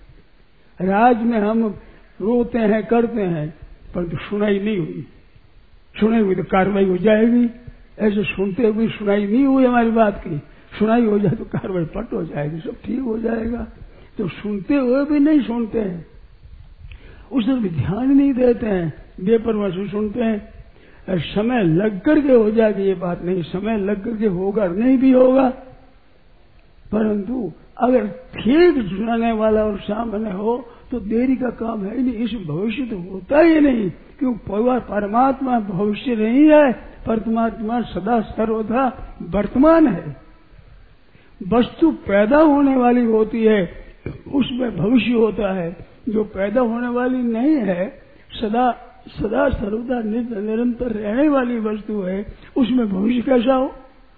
राज में हम रोते हैं, करते हैं, परंतु सुनाई नहीं हुई, सुनाई हुई तो कार्रवाई हो जाएगी। ऐसे सुनते हुए सुनाई नहीं हुई हमारी बात की, सुनाई हो जाए तो कार्रवाई पट हो जाएगी, सब ठीक हो जाएगा। तो सुनते हुए भी नहीं सुनते हैं, उस पर भी ध्यान नहीं देते हैं, बेपरवाह से सुनते हैं। समय लग करके हो जाएगी ये बात नहीं, समय लग करके होगा नहीं भी होगा, परंतु अगर ठीक सुनाने वाला और सामने हो तो देरी का काम है ही नहीं। इस भविष्य तो होता ही नहीं, क्यों? परमात्मा भविष्य नहीं है, परमात्मा सदा सर्वदा वर्तमान है। वस्तु पैदा होने वाली होती है, उसमें भविष्य होता है। जो पैदा होने वाली नहीं है, सदा सर्वदा निरंतर रहने वाली वस्तु है, उसमें भविष्य कैसा हो?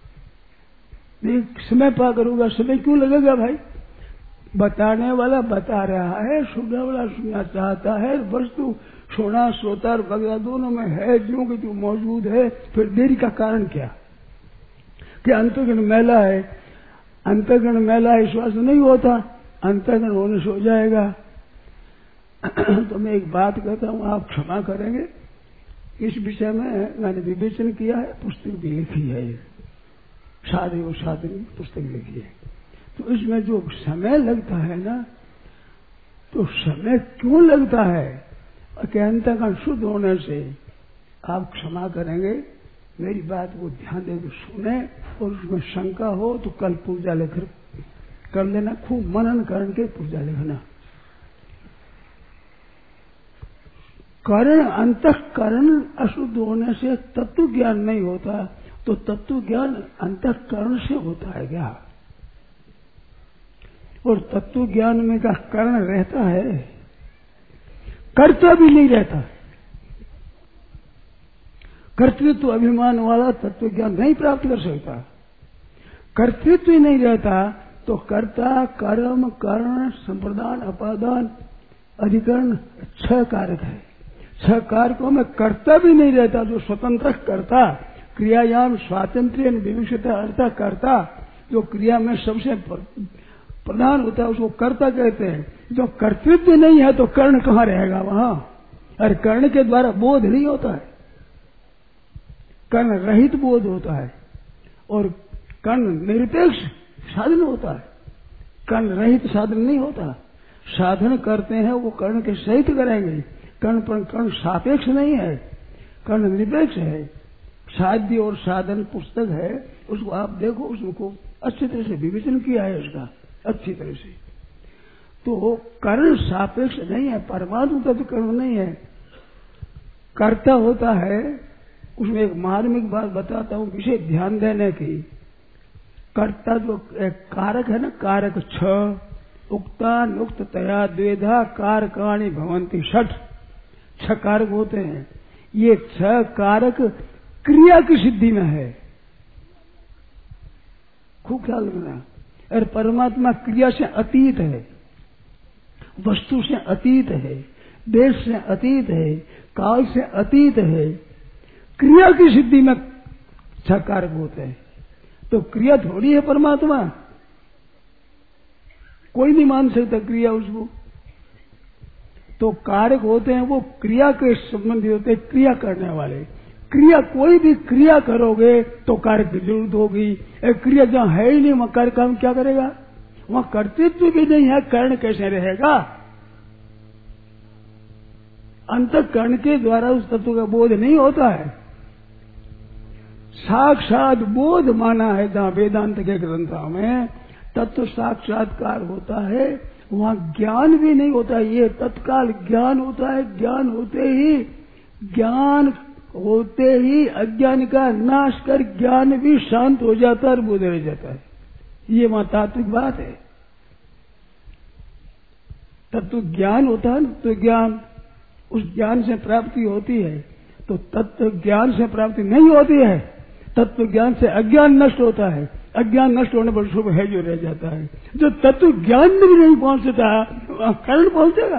समय पा करूंगा, समय क्यों लगेगा भाई? बताने वाला बता रहा है, सुनने वाला सुनना चाहता है, वस्तु सोना श्रोता वगैरह दोनों में है, जो कि जो मौजूद है, फिर देरी का कारण क्या? कि अंतर्गण मैला है, अंतर्गण मैला है, विश्वास नहीं होता, अंतर्गण होने से हो जाएगा। तो मैं एक बात कहता हूँ, आप क्षमा करेंगे, इस विषय में मैंने विवेचन किया है, पुस्तक भी लिखी है, साधन पुस्तक लिखी है। तो इसमें जो समय लगता है ना, तो समय क्यों लगता है? कि अंतर्गण शुद्ध होने से, आप क्षमा करेंगे, मेरी बात को ध्यान देकर सुने, और उसमें शंका हो तो कल पूजा लेकर कर लेना, खूब मनन करके पूजा लिखना। कारण अंतःकरण अशुद्ध होने से तत्व ज्ञान नहीं होता, तो तत्व ज्ञान अंतःकरण से होता है क्या? और तत्व ज्ञान में का कारण रहता है, कर्ता भी नहीं रहता। कर्तृत्व अभिमान वाला तत्व ज्ञान नहीं प्राप्त कर सकता। कर्तृत्व ही नहीं रहता तो कर्ता, कर्म, कर्ण, संप्रदान, अपादान, अधिकरण 6 कारक है। 6 कारकों में कर्ता भी नहीं रहता। जो स्वतंत्र कर्ता, क्रियायाम स्वातंत्र्य विविधता अर्थ कर्ता, जो क्रिया में सबसे प्रधान होता है उसको कर्ता कहते हैं। जो कर्तृत्व नहीं है तो कर्ण कहाँ रहेगा वहां। और कर्ण के द्वारा बोध नहीं होता है, कर्ण रहित बोध होता है। और कर्ण निरपेक्ष साधन होता है, कर्ण रहित साधन नहीं होता। साधन करते हैं वो कर्ण के सहित करेंगे। कर्ण पर कर्ण सापेक्ष नहीं है, कर्ण निरपेक्ष है। साध्य और साधन पुस्तक है, उसको आप देखो, उसको अच्छी तरह से विवेचन किया है उसका, अच्छी तरह से। तो कर्ण सापेक्ष नहीं है, परमात्मा तत्व कर्ण नहीं है। कर्ता होता है, उसमें एक मार्मिक बात बताता हूं विशेष ध्यान देने की। कर्ता जो एक कारक है ना, कारक 6 उक्ता नुक्त तया द्वेधा कारकाणि भवंती 6 कारक होते हैं। ये 6 कारक क्रिया की सिद्धि में है, खूब ख्याल रखना। और परमात्मा क्रिया से अतीत है, वस्तु से अतीत है, देश से अतीत है, काल से अतीत है। क्रिया की सिद्धि में 6 कारक होते हैं। तो क्रिया थोड़ी है परमात्मा, कोई नहीं मान सकता क्रिया उसको। तो कारक होते हैं वो क्रिया के संबंधी होते हैं, क्रिया करने वाले। क्रिया कोई भी क्रिया करोगे तो कारक की जरूरत होगी। एक क्रिया जहां है ही नहीं वहां कार्य काम क्या करेगा, वहां कर्तृत्व भी नहीं है, कर्ण कैसे रहेगा। अंतःकरण के द्वारा उस तत्व का बोध नहीं होता है। साक्षात बोध माना है जहां वेदांत के ग्रंथों में तत्व साक्षात्कार होता है, वहां ज्ञान भी नहीं होता। ये तत्काल ज्ञान होता है। ज्ञान होते ही अज्ञान का नाश कर ज्ञान भी शांत हो जाता है और बोध रह जाता है। ये वहां तात्विक बात है। तत्व ज्ञान होता है ना, तो ज्ञान उस ज्ञान से प्राप्ति होती है। तो तत्व ज्ञान से प्राप्ति नहीं होती है, तत्व ज्ञान से अज्ञान नष्ट होता है। अज्ञान नष्ट होने पर शुभ है जो रह जाता है। जो तत्व ज्ञान में भी नहीं पहुंचता वहां कर्ण पहुंचेगा।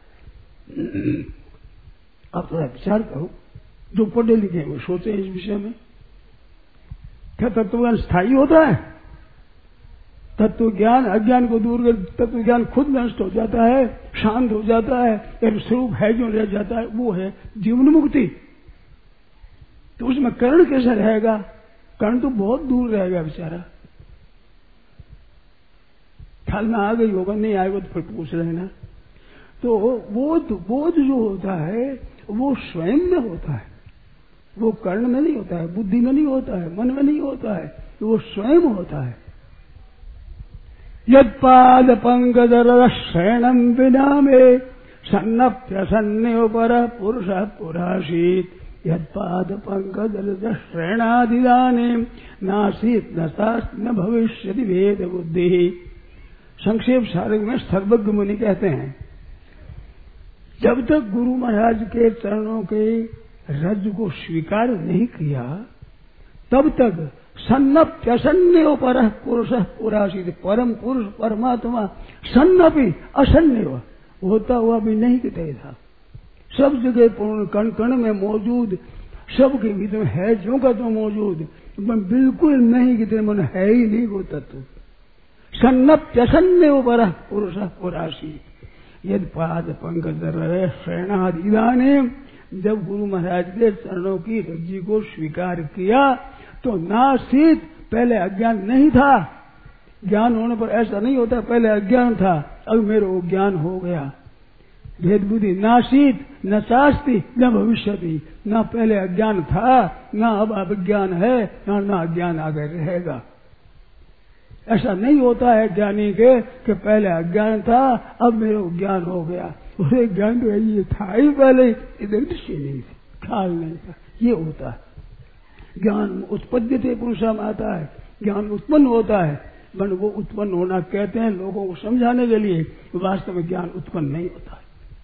आप थोड़ा विचार करो, जो पढ़े लिखे वो सोचे इस विषय में। क्या तत्व ज्ञान स्थायी होता है? तत्व ज्ञान अज्ञान को दूर कर, तत्व ज्ञान खुद नष्ट हो जाता है, शांत हो जाता है, एक स्वरूप है जो रह जाता है, वो है जीवन मुक्ति। तो उसमें कर्ण कैसा रहेगा? कर्ण तो बहुत दूर रहेगा बेचारा। ख्याल में आ गई होगा, नहीं आएगा तो फिर पूछ लेना। तो बोध जो होता है वो स्वयं में होता है, वो कर्ण में नहीं होता है, बुद्धि में नहीं होता है, मन में नहीं होता है, तो वो स्वयं होता है। यत्पाद पंकज शरणम विना में सन्नप्यसन्न्यो पर पुरुष पुराशीत। यत्पाद पंकज श्रेणादिदाने नासीत न भविष्यति वेद बुद्धि। संक्षेप सारंग में सर्वज्ञ मुनि कहते हैं, जब तक गुरु महाराज के चरणों के रज को स्वीकार नहीं किया तब तक सन्नप्यसन्न्यो पर पुरुष पुराशीत। परम पुरुष परमात्मा सन्नपि असन्न्यो होता हुआ भी नहीं किते था। सब जगह पूर्ण कण कण में मौजूद, सबके भीतर में है जो का तो मौजूद, बिल्कुल नहीं किते मन है ही नहीं वो तत्व। सन्नप्यसन्न्यो पर पुरुष पुराशीत। यदि पाद पंकज श्रेणादिदाने, जब गुरु महाराज के चरणों की रज्जी को स्वीकार किया तो नासीत, पहले अज्ञान नहीं था। ज्ञान होने पर ऐसा नहीं होता, पहले अज्ञान था, अब मेरे को ज्ञान हो गया। भेद बुद्धि नासीत न शास्ति न भविष्यति। न पहले अज्ञान था, न अब अज्ञान है, न अज्ञान आगे रहेगा। ऐसा नहीं होता है ज्ञानी के कि पहले अज्ञान था अब मेरे को ज्ञान हो गया। अरे ज्ञान तो ये था ही पहले, इधर दृष्टि नहीं थी, ख्याल नहीं था। ये होता है ज्ञान उत्पद्यते पुरुषाम आता है, ज्ञान उत्पन्न होता है। बन वो उत्पन्न होना कहते हैं लोगों को समझाने के लिए, वास्तव में ज्ञान उत्पन्न नहीं होता है।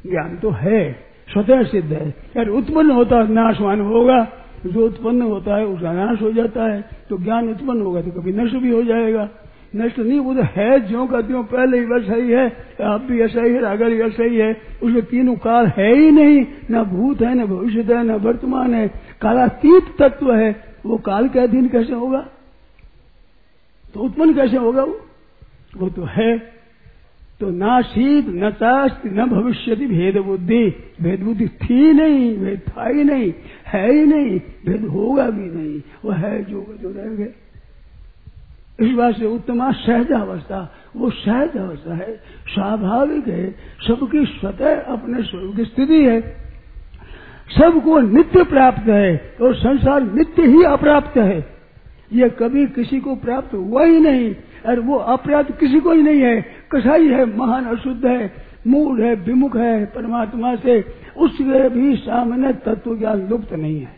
ज्ञान तो है, स्वतः सिद्ध है। यार उत्पन्न होता है नाशवान होगा, जो उत्पन्न होता है उसका नाश हो जाता है, तो ज्ञान उत्पन्न होगा तो कभी नष्ट भी हो जाएगा। नष्ट नहीं, वो तो है ज्यों का त्यों, पहले ही वैसा ही है, अब भी ऐसा ही है, आगे भी ऐसा ही है। उसमें तीनों काल है ही नहीं, न भूत है, न भविष्य है, न वर्तमान है, कालातीत तत्व है। वो काल के अधीन कैसे होगा? तो उत्पन्न कैसे होगा? वो तो है। तो ना शीत न चास्त न भविष्यति भेद बुद्धि, भेद बुद्धि थी नहीं, भेद था ही नहीं, है ही नहीं, भेद होगा भी नहीं, वो है जो रह गए। इस बात से उत्तमा सहज अवस्था, वो सहज अवस्था है, स्वाभाविक है, सबकी स्वतः अपने स्वरूप की स्थिति है, सबको नित्य प्राप्त है और संसार नित्य ही अप्राप्त है। यह कभी किसी को प्राप्त हुआ ही नहीं, और वो अप्राप्त किसी को ही नहीं है। कसाई है, महान अशुद्ध है, मूल है, विमुख है परमात्मा से, उसके भी सामने तत्व ज्ञान लुप्त नहीं है।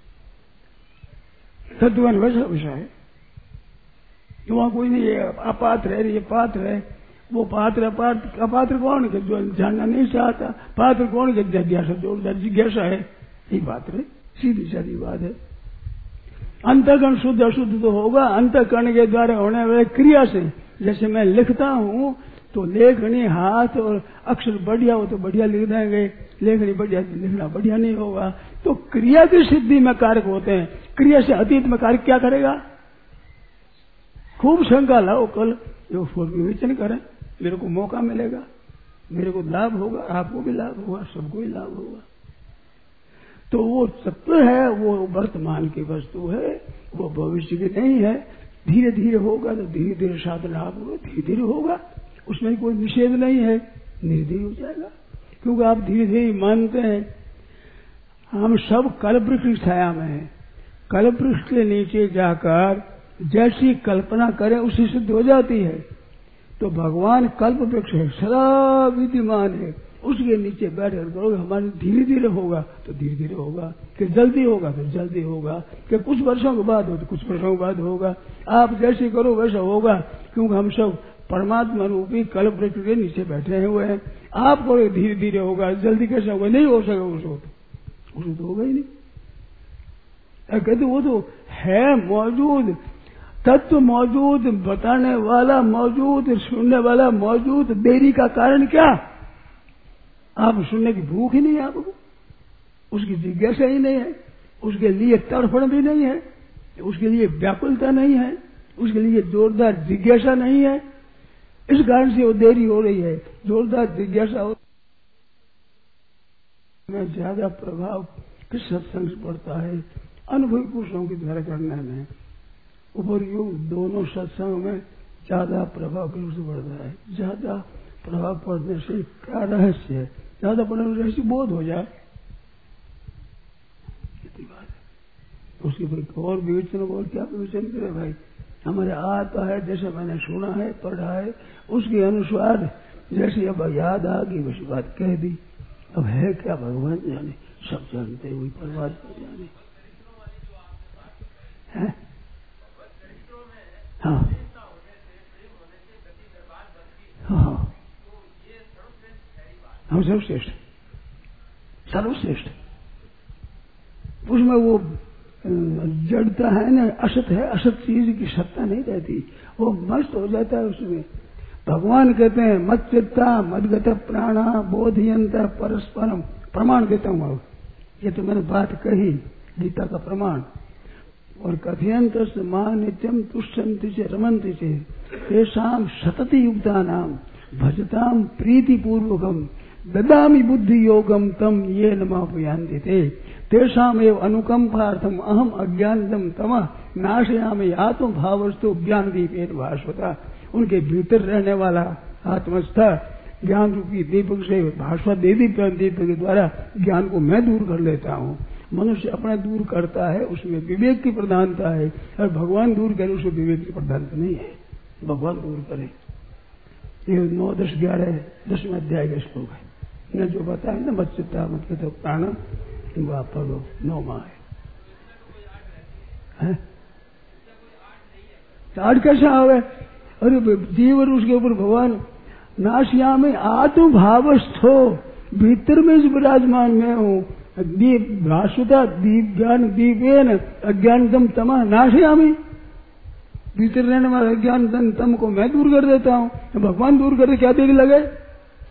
तत्वज्ञान वैसा विषय है, वहां कोई नहीं है, अपात्र है, ये पात्र है, वो पात्र अपात्र कौन के जो जानना नहीं चाहता, पात्र कौन के जिज्ञासा, जोरदार जिज्ञासा है, ये पात्र है, सीधी सादी बात है। अंतःकरण शुद्ध अशुद्ध तो होगा अंतःकरण के द्वारा होने वाले क्रिया से। जैसे मैं लिखता हूँ तो लेखनी हाथ और अक्षर बढ़िया हो तो बढ़िया लिख देंगे, लेखनी बढ़िया लिखना बढ़िया नहीं होगा। तो क्रिया की सिद्धि में कारक होते हैं, क्रिया से अतीत में कारक क्या करेगा? खूब शंका लाओ, कल जो विवेचन करें, मेरे को मौका मिलेगा, मेरे को लाभ होगा, आपको भी लाभ होगा, सबको ही लाभ होगा। तो वो तत्व है, वो वर्तमान की वस्तु है, वो भविष्य की नहीं है। धीरे धीरे होगा तो धीरे धीरे साधना होगा, धीरे धीरे होगा, उसमें कोई निषेध नहीं है, निर्धीर हो जाएगा। क्योंकि आप धीरे धीरे मानते हैं। हम सब कल्पवृक्ष की छाया में हैं, कल्पवृक्ष के नीचे जाकर जैसी कल्पना करें उसी सिद्ध हो जाती है। तो भगवान कल्प वृक्ष है, सदा विद्यमान है, उसके नीचे बैठे करोगे हमारे धीरे धीरे होगा तो धीरे धीरे होगा, कि जल्दी होगा तो जल्दी होगा, कि कुछ वर्षों के बाद हो तो कुछ वर्षों के बाद होगा। आप जैसे करो वैसा होगा, क्योंकि हम सब परमात्मा रूपी कल्प वृक्ष के नीचे बैठे हुए हैं। आप करो धीरे धीरे होगा, जल्दी कैसे होगा? नहीं हो सकेगा, उसको तो होगा ही नहीं। कहते वो तो है मौजूद, तत्व मौजूद, बताने वाला मौजूद, सुनने वाला मौजूद, देरी का कारण क्या? आप सुनने की भूख ही नहीं है, आपको उसकी जिज्ञासा ही नहीं है, उसके लिए तड़फड़ भी नहीं है, उसके लिए व्याकुलता नहीं है, उसके लिए जोरदार जिज्ञासा नहीं है। इस कारण से वो देरी हो रही है। जोरदार जिज्ञासा हो में ज्यादा प्रभाव किस सत्संग से पड़ता है? अनुभवी पुरुषों के द्वारा करने में उपरयुक्त दोनों सत्संग में ज्यादा प्रभाव किस पड़ता है? ज्यादा प्रभाव पड़ने से क्या रहस्य है? ज्यादा पढ़ने से रहस्य बोध हो जाए, इतनी बात है। उसके फिर और विवेचन और क्या विवेचन करे भाई? हमारे आता है जैसे मैंने सुना है, पढ़ा है, उसके अनुसार जैसे अब याद आ गई वैसी बात कह दी। अब है क्या भगवान जाने, सब जानते हुए परमात्मा जाने है। हाँ हाँ, हम सर्वश्रेष्ठ, सर्वश्रेष्ठ। उसमें वो जड़ता है ना, असत है, असत चीज की सत्ता नहीं रहती, वो मस्त हो जाता है उसमें। भगवान कहते हैं मत चित्ता मदगत प्राणा बोधयंत परस्परम, प्रमाण देता हूं। अब ये तो मैंने बात कही, गीता का प्रमाण। और कथयंत मां नित्यम तुष्यंति से रमंति से तेषाम सतति युक्ता नाम भजताम प्रीति पूर्वकम ददामि बुद्धि योगम तम ये नमापयांति ते तेषाम एव अनुकंपार्थम अहम अज्ञानदम तम नाशयामि आत्म भावस्तु ज्ञान दीपेन भास्वता। उनके भीतर रहने वाला आत्मस्थ ज्ञान रूपी दीपक से भास्वत दीप के द्वारा ज्ञान को मैं दूर कर लेता हूँ। मनुष्य अपना दूर करता है, उसमें विवेक की प्रधानता है, और भगवान दूर करे उसमें विवेक की प्रधानता नहीं है। भगवान दूर करे। ये 9, 10, 11, 10वें अध्याय का श्लोक है। न जो बताए ना मत चित्ता मत तो प्राणम, तुम आप पढ़ो 9 माह है। आठ कैसा आवे? अरे जीव और उसके ऊपर भगवान नाशिया में आत्म भावस्थो, भीतर में इस विराजमान में हूँ। दीप भाषुता दीप ज्ञान दीपेन अज्ञानतम तमः नाशयामि। भीतर रहने वाला अज्ञान तम को मैं दूर कर देता हूँ। भगवान दूर करके क्या देख लगे?